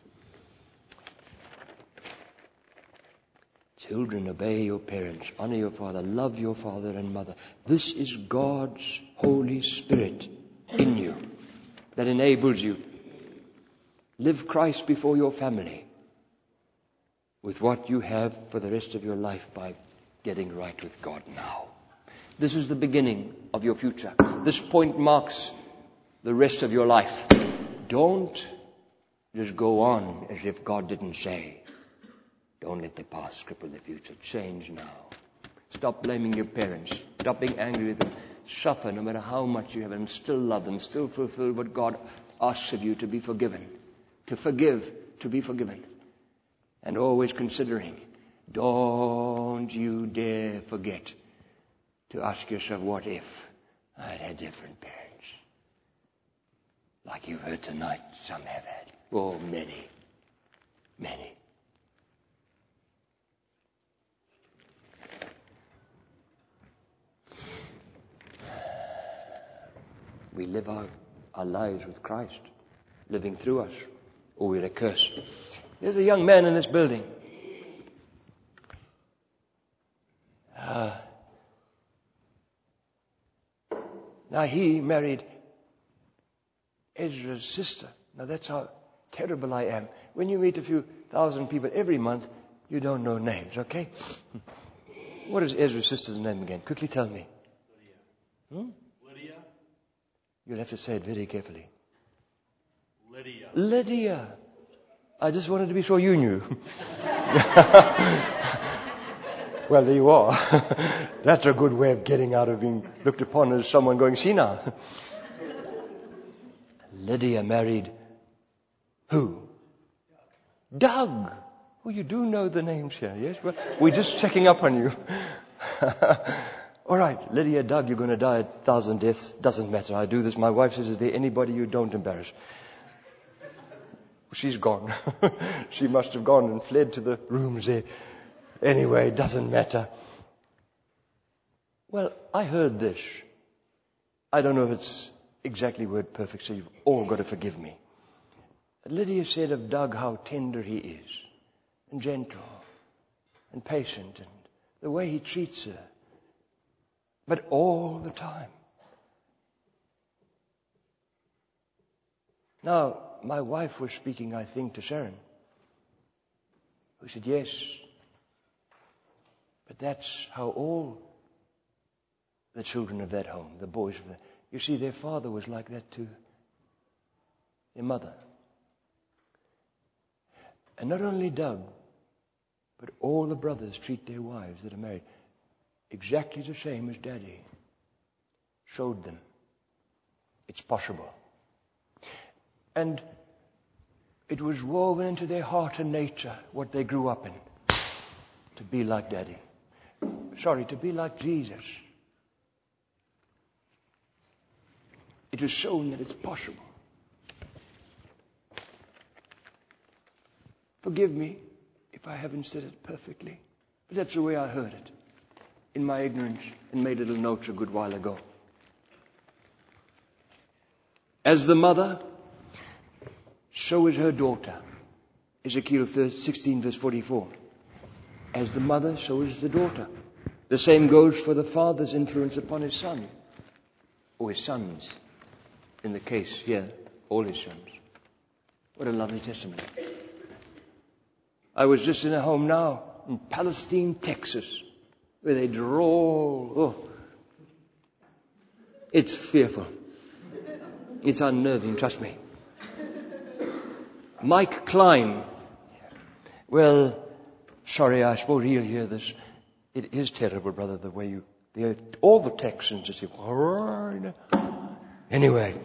Children, obey your parents. Honor your father. Love your father and mother. This is God's Holy Spirit in you that enables you. Live Christ before your family with what you have for the rest of your life by getting right with God now. This is the beginning of your future. This point marks the rest of your life. Don't just go on as if God didn't say. Don't let the past cripple the future. Change now. Stop blaming your parents. Stop being angry with them. Suffer no matter how much you have and still love them. Still fulfill what God asks of you, to be forgiven. To forgive, to be forgiven. And always considering, don't you dare forget to ask yourself, what if I had had different parents? Like you've heard tonight, some have had. Oh, many, many. We live our, our lives with Christ, living through us, or we're a curse. There's a young man in this building. Uh, now he married Ezra's sister. Now that's how terrible I am. When you meet a few thousand people every month, you don't know names, okay? What is Ezra's sister's name again? Quickly tell me. Lydia. Hmm? Lydia. You'll have to say it very carefully. Lydia. Lydia. I just wanted to be sure you knew. Well, there you are. That's a good way of getting out of being looked upon as someone going senile. Lydia married who? Doug. Oh, you do know the names here, yes? Well, we're just checking up on you. All right, Lydia, Doug, you're going to die a thousand deaths. Doesn't matter. I do this. My wife says, is there anybody you don't embarrass? She's gone. She must have gone and fled to the rooms there. Anyway, doesn't matter. Well, I heard this. I don't know if it's exactly word perfect, so you've all got to forgive me. Lydia said of Doug how tender he is, and gentle, and patient, and the way he treats her. But all the time. Now, my wife was speaking, I think, to Sharon, who said, yes, but that's how all the children of that home, the boys of that, you see, their father was like that too. Their mother. And not only Doug, but all the brothers treat their wives that are married exactly the same as Daddy showed them. It's possible. And It was woven into their heart and nature, what they grew up in. To be like Daddy. Sorry, to be like Jesus. It was shown that it's possible. Forgive me if I haven't said it perfectly, but that's the way I heard it in my ignorance and made little notes a good while ago. As the mother, so is her daughter. Ezekiel sixteen verse forty-four. As the mother, so is the daughter. The same goes for the father's influence upon his son, or his sons. In the case here, all his sons. What a lovely testimony. I was just in a home now in Palestine, Texas, where they drawl. Oh, it's fearful. It's unnerving, trust me. Mike Klein. Well, sorry, I suppose he'll hear this. It is terrible, brother, the way you... The, all the Texans just say... Anyway,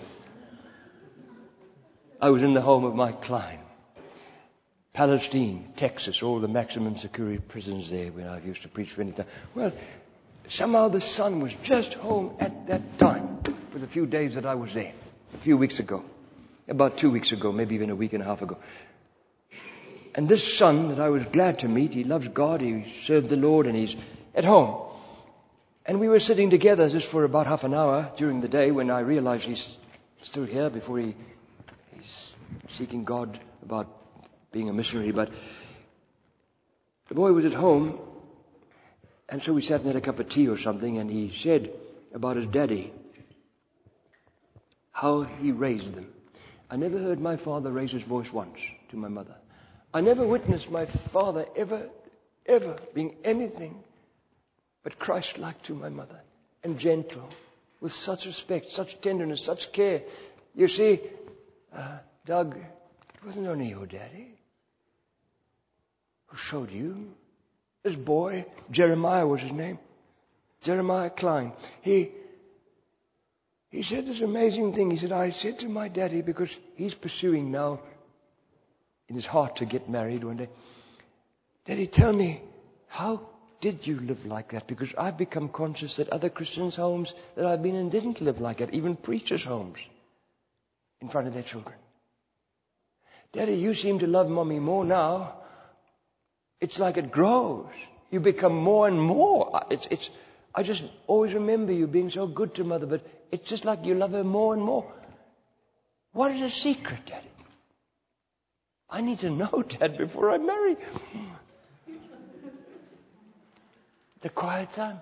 I was in the home of Mike Klein. Palestine, Texas, all the maximum security prisons there when I used to preach for any time. Well, somehow the son was just home at that time for the few days that I was there. A few weeks ago. About two weeks ago, maybe even a week and a half ago. And this son that I was glad to meet, he loves God, he served the Lord, and he's at home. And we were sitting together just for about half an hour during the day when I realized he's still here before he, he's seeking God about being a missionary. But the boy was at home, and so we sat and had a cup of tea or something, and he said about his daddy, how he raised them. I never heard my father raise his voice once to my mother. I never witnessed my father ever, ever being anything but Christ-like to my mother, and gentle, with such respect, such tenderness, such care. You see, uh, Doug, it wasn't only your daddy who showed you. This boy, Jeremiah was his name, Jeremiah Klein. He he said this amazing thing. He said, I said to my daddy, because he's pursuing now in his heart to get married one day, Daddy, tell me, how did you live like that? Because I've become conscious that other Christians' homes that I've been in didn't live like that, even preachers' homes, in front of their children. Daddy, you seem to love Mommy more now. It's like it grows. You become more and more. It's, it's, I just always remember you being so good to Mother, but it's just like you love her more and more. What is the secret, Daddy? I need to know, Dad, before I marry. The quiet time.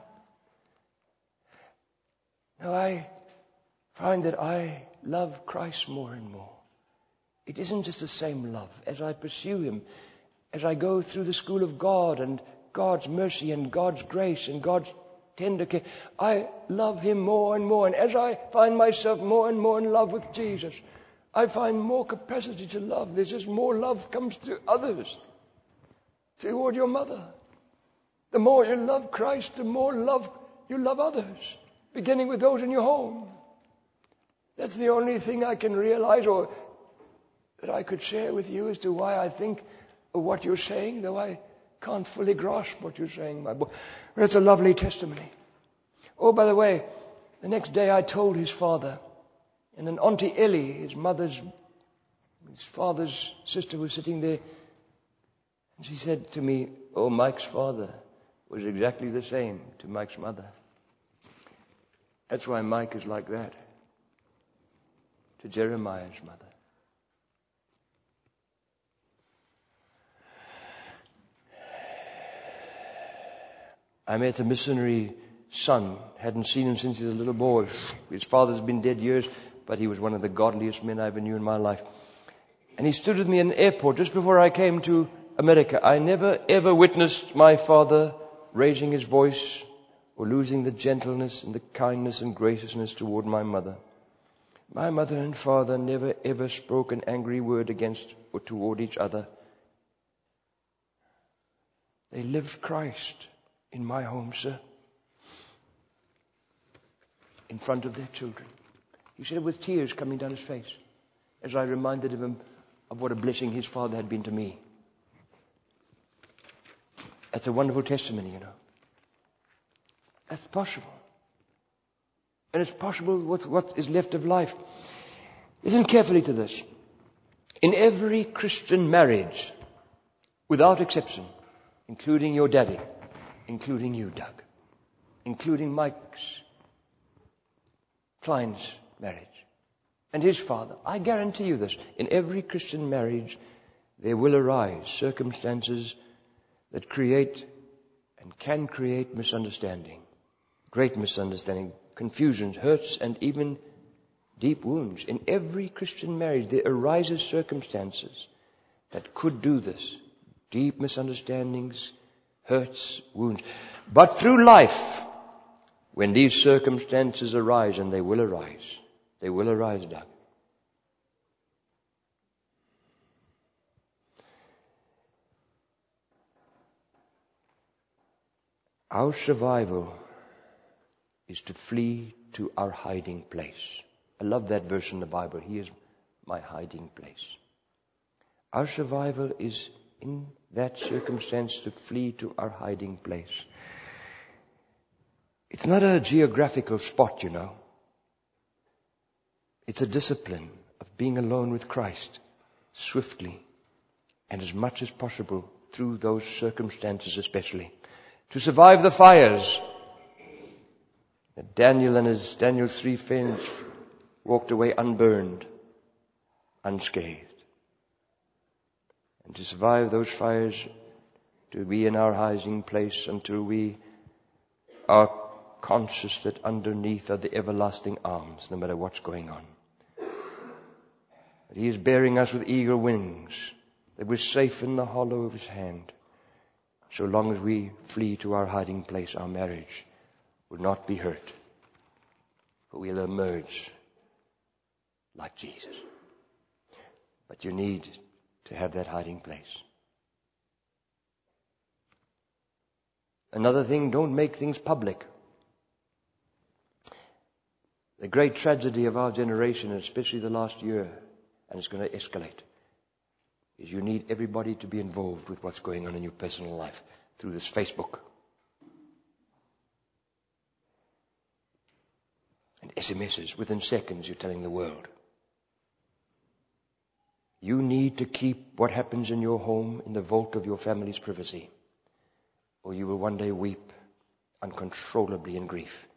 Now I find that I love Christ more and more. It isn't just the same love. As I pursue Him, as I go through the school of God and God's mercy and God's grace and God's tender care, I love Him more and more. And as I find myself more and more in love with Jesus, I find more capacity to love. There's just more love comes to others, toward your mother. The more you love Christ, the more love you love others, beginning with those in your home. That's the only thing I can realize or that I could share with you as to why I think of what you're saying, though I can't fully grasp what you're saying, my boy. But it's a lovely testimony. Oh, by the way, the next day I told his father, and then Auntie Ellie, his mother's, his father's sister, was sitting there, and she said to me, oh, Mike's father was exactly the same to Mike's mother. That's why Mike is like that to Jeremiah's mother. I met a missionary son, hadn't seen him since he was a little boy. His father's been dead years, but he was one of the godliest men I ever knew in my life. And he stood with me in an airport just before I came to America. I never ever witnessed my father raising his voice or losing the gentleness and the kindness and graciousness toward my mother. My mother and father never ever spoke an angry word against or toward each other. They lived Christ in my home, sir, in front of their children. He said it with tears coming down his face as I reminded him of what a blessing his father had been to me. That's a wonderful testimony, you know. That's possible. And it's possible with what is left of life. Listen carefully to this. In every Christian marriage, without exception, including your daddy, including you, Doug, including Mike's, Klein's marriage, and his father, I guarantee you this, in every Christian marriage, there will arise circumstances that create and can create misunderstanding, great misunderstanding, confusions, hurts, and even deep wounds. In every Christian marriage, there arises circumstances that could do this. Deep misunderstandings, hurts, wounds. But through life, when these circumstances arise, and they will arise, they will arise, Doug. Our survival is to flee to our hiding place. I love that verse in the Bible. He is my hiding place. Our survival is in that circumstance to flee to our hiding place. It's not a geographical spot, you know. It's a discipline of being alone with Christ, swiftly, and as much as possible through those circumstances especially. To survive the fires that Daniel and his Daniel's three friends walked away unburned, unscathed. And to survive those fires, to be in our hiding place until we are conscious that underneath are the everlasting arms, no matter what's going on. That he is bearing us with eagle wings, that we're safe in the hollow of his hand. So long as we flee to our hiding place, our marriage will not be hurt, but we'll emerge like Jesus. But you need to have that hiding place. Another thing, don't make things public. The great tragedy of our generation, especially the last year, and it's going to escalate, is you need everybody to be involved with what's going on in your personal life through this Facebook. And S M Ses, within seconds you're telling the world. You need to keep what happens in your home in the vault of your family's privacy, or you will one day weep uncontrollably in grief.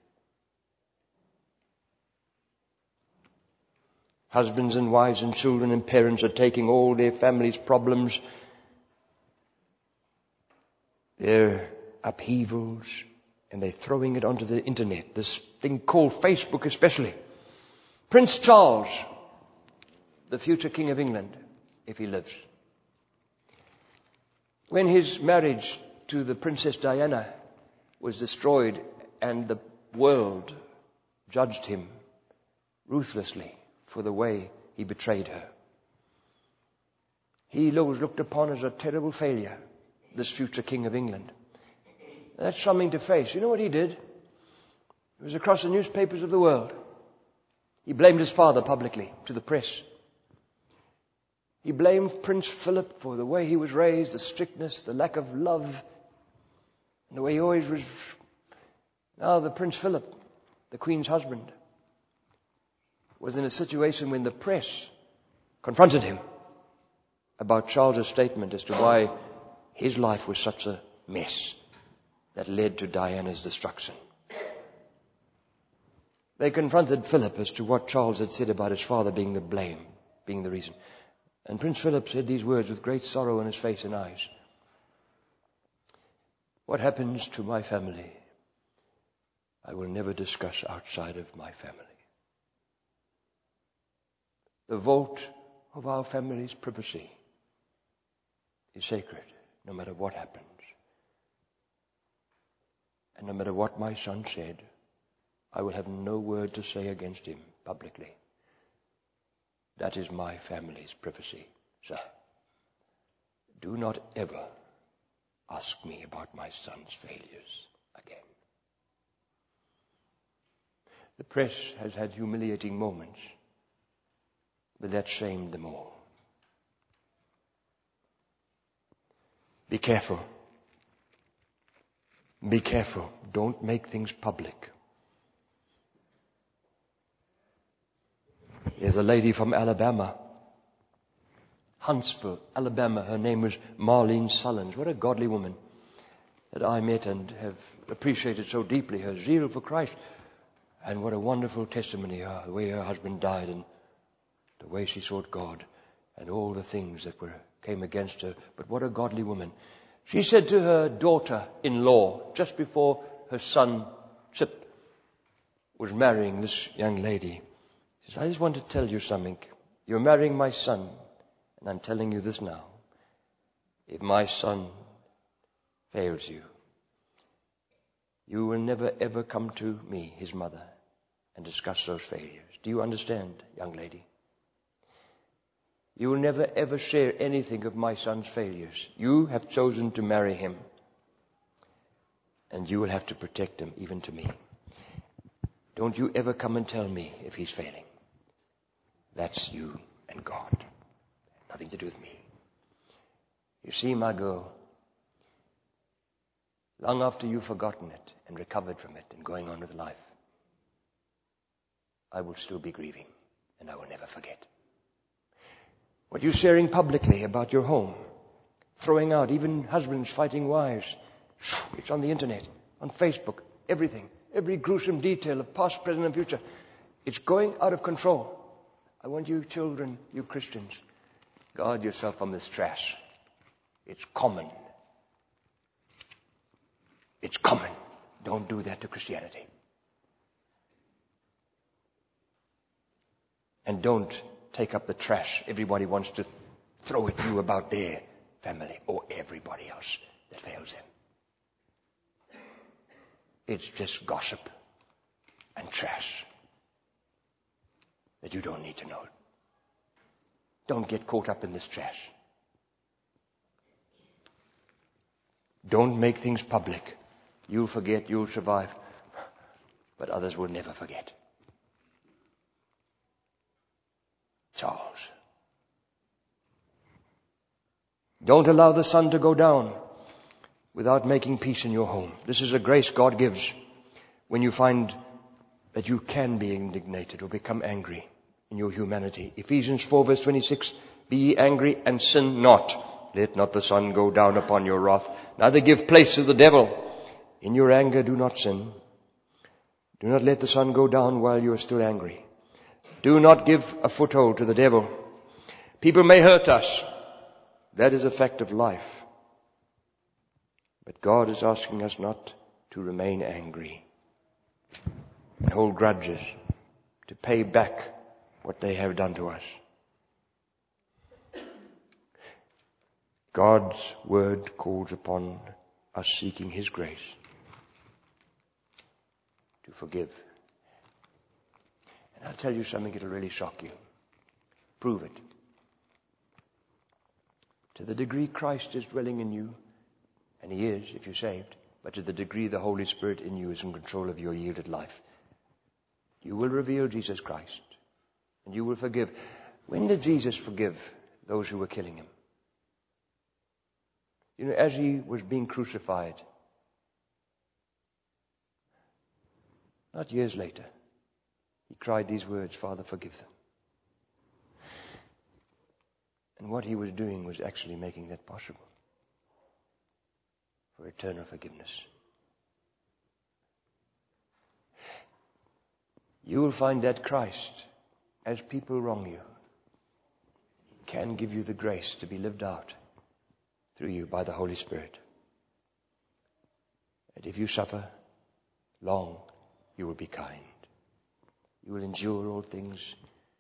Husbands and wives and children and parents are taking all their family's problems, their upheavals, and they're throwing it onto the internet, this thing called Facebook especially. Prince Charles, the future King of England, if he lives, when his marriage to the Princess Diana was destroyed and the world judged him ruthlessly for the way he betrayed her, he was looked upon as a terrible failure, this future King of England. That's something to face. You know what he did? It was across the newspapers of the world. He blamed his father publicly to the press. He blamed Prince Philip for the way he was raised, the strictness, the lack of love, and the way he always was. Now the Prince Philip, the Queen's husband, was in a situation when the press confronted him about Charles's statement as to why his life was such a mess that led to Diana's destruction. They confronted Philip as to what Charles had said about his father being the blame, being the reason. And Prince Philip said these words with great sorrow in his face and eyes. What happens to my family, I will never discuss outside of my family. The vault of our family's privacy is sacred, no matter what happens. And no matter what my son said, I will have no word to say against him publicly. That is my family's privacy, sir. Do not ever ask me about my son's failures again. The press has had humiliating moments, but that shamed them all. Be careful. Be careful. Don't make things public. There's a lady from Alabama, Huntsville, Alabama. Her name was Marlene Sullins. What a godly woman that I met and have appreciated so deeply. Her zeal for Christ. And what a wonderful testimony, uh, the way her husband died and the way she sought God and all the things that were came against her. But what a godly woman. She said to her daughter-in-law, just before her son, Chip, was marrying this young lady, she says, I just want to tell you something. You're marrying my son, and I'm telling you this now. If my son fails you, you will never ever come to me, his mother, and discuss those failures. Do you understand, young lady? You will never ever share anything of my son's failures. You have chosen to marry him, and you will have to protect him, even to me. Don't you ever come and tell me if he's failing. That's you and God. Nothing to do with me. You see, my girl, long after you've forgotten it and recovered from it and going on with life, I will still be grieving, and I will never forget. What you're sharing publicly about your home, throwing out, even husbands fighting wives, it's on the internet, on Facebook, everything, every gruesome detail of past, present, and future. It's going out of control. I want you children, you Christians, guard yourself from this trash. It's common. It's common. Don't do that to Christianity. And don't take up the trash everybody wants to throw at you about their family or everybody else that fails them. It's just gossip and trash that you don't need to know. Don't get caught up in this trash. Don't make things public. You'll forget, you'll survive, but others will never forget. Charles. Don't allow the sun to go down without making peace in your home. This is a grace God gives when you find that you can be indignated or become angry in your humanity. Ephesians four verse twenty-six, be ye angry and sin not. Let not the sun go down upon your wrath, neither give place to the devil. In your anger do not sin. Do not let the sun go down while you are still angry. Do not give a foothold to the devil. People may hurt us. That is a fact of life. But God is asking us not to remain angry and hold grudges, to pay back what they have done to us. God's word calls upon us seeking His grace to forgive. And I'll tell you something, it'll really shock you. Prove it. To the degree Christ is dwelling in you, and He is if you're saved, but to the degree the Holy Spirit in you is in control of your yielded life, you will reveal Jesus Christ, and you will forgive. When did Jesus forgive those who were killing Him? You know, as He was being crucified, not years later, He cried these words, Father, forgive them. And what He was doing was actually making that possible for eternal forgiveness. You will find that Christ, as people wrong you, can give you the grace to be lived out through you by the Holy Spirit. And if you suffer long, you will be kind. You will endure all things.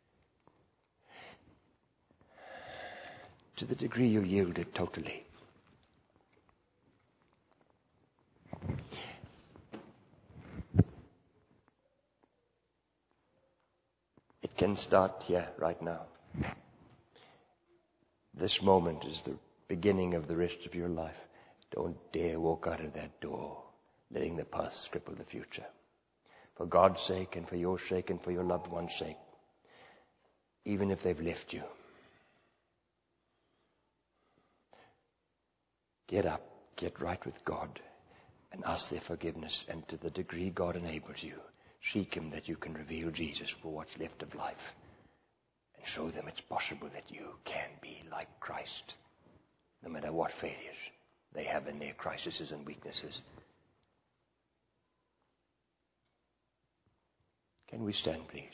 To the degree you yield it totally. It can start here, right now. This moment is the beginning of the rest of your life. Don't dare walk out of that door, letting the past cripple the future. For God's sake and for your sake and for your loved one's sake, even if they've left you. get up, get right with God, and ask their forgiveness. And to the degree God enables you, seek Him that you can reveal Jesus for what's left of life. And show them it's possible that you can be like Christ, no matter what failures they have in their crises and weaknesses. Can we stand, please?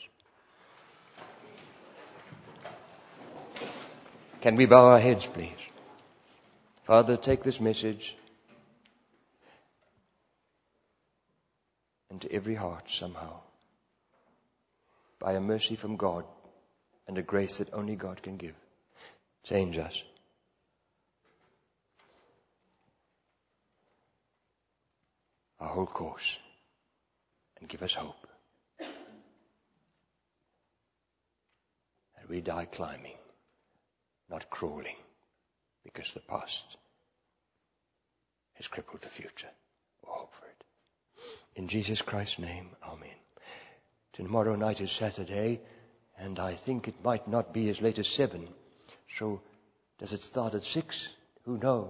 Can we bow our heads, please? Father, take this message into every heart somehow, by a mercy from God and a grace that only God can give. Change us. Our whole course, and give us hope. That we die climbing, not crawling, because the past has crippled the future, or hope for it. In Jesus Christ's name, amen. Tomorrow night is Saturday, and I think it might not be as late as seven. So, does it start at six? Who knows?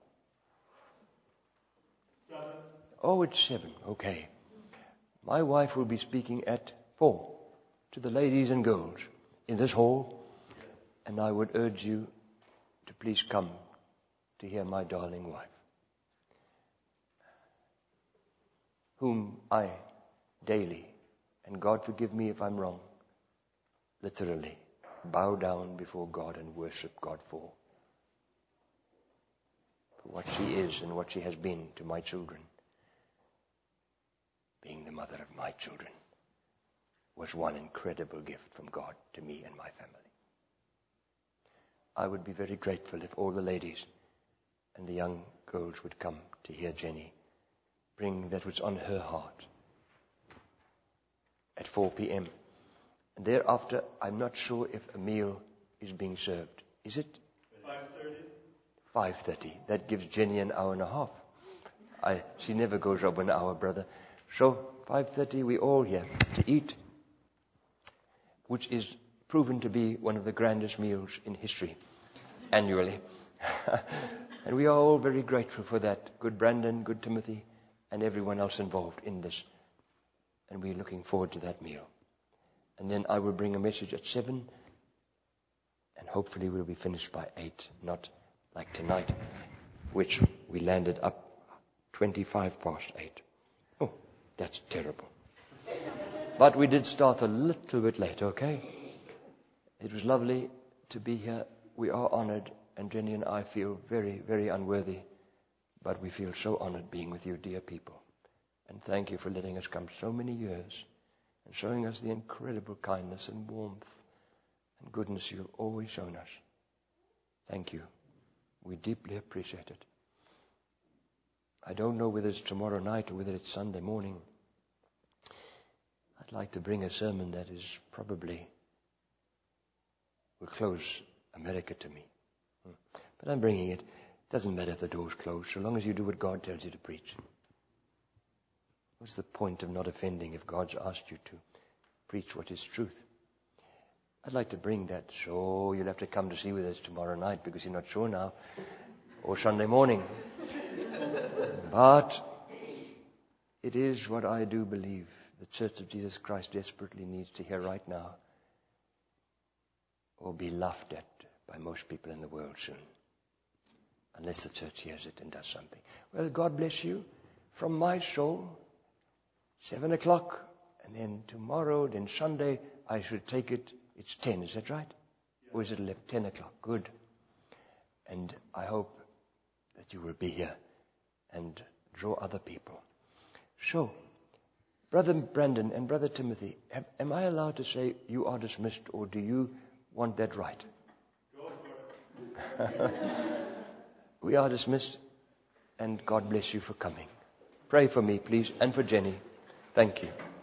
Seven. Oh, it's seven. Okay. My wife will be speaking at four to the ladies and girls in this hall, and I would urge you to please come to hear my darling wife, whom I daily, and God forgive me if I'm wrong, literally bow down before God and worship God for. For what she is and what she has been to my children, being the mother of my children, was one incredible gift from God to me and my family. I would be very grateful if all the ladies and the young girls would come to hear Jenny bring that which on her heart at four p.m. And thereafter, I'm not sure if a meal is being served. Is it? five thirty. five thirty. That gives Jenny an hour and a half. I, she never goes over an hour, brother. So, five thirty, we all here to eat, which is proven to be one of the grandest meals in history, annually. And we are all very grateful for that. Good Brandon, good Timothy, and everyone else involved in this. And we're looking forward to that meal. And then I will bring a message at seven, and hopefully we'll be finished by eight, not like tonight, which we landed up twenty-five past eight. Oh, that's terrible. But we did start a little bit late, okay? It was lovely to be here. We are honored, and Jenny and I feel very, very unworthy, but we feel so honored being with you, dear people. And thank you for letting us come so many years and showing us the incredible kindness and warmth and goodness you've always shown us. Thank you. We deeply appreciate it. I don't know whether it's tomorrow night or whether it's Sunday morning. I'd like to bring a sermon that is probably will close America to me. But I'm bringing it. It doesn't matter if the door's closed, so long as you do what God tells you to preach. What's the point of not offending if God's asked you to preach what is truth? I'd like to bring that, so you'll have to come to see with us tomorrow night because you're not sure now, or Sunday morning. But it is what I do believe the Church of Jesus Christ desperately needs to hear right now, or be laughed at by most people in the world soon, unless the church hears it and does something. Well, God bless you. From my soul, seven o'clock, and then tomorrow, then Sunday, I should take it. It's ten, is that right? Yeah. Or is it eleven? Ten o'clock. Good. And I hope that you will be here and draw other people. So, Brother Brandon and Brother Timothy, am, am I allowed to say you are dismissed, or do you want that right? Go for it. We are dismissed, and God bless you for coming. Pray for me, please, and for Jenny. Thank you.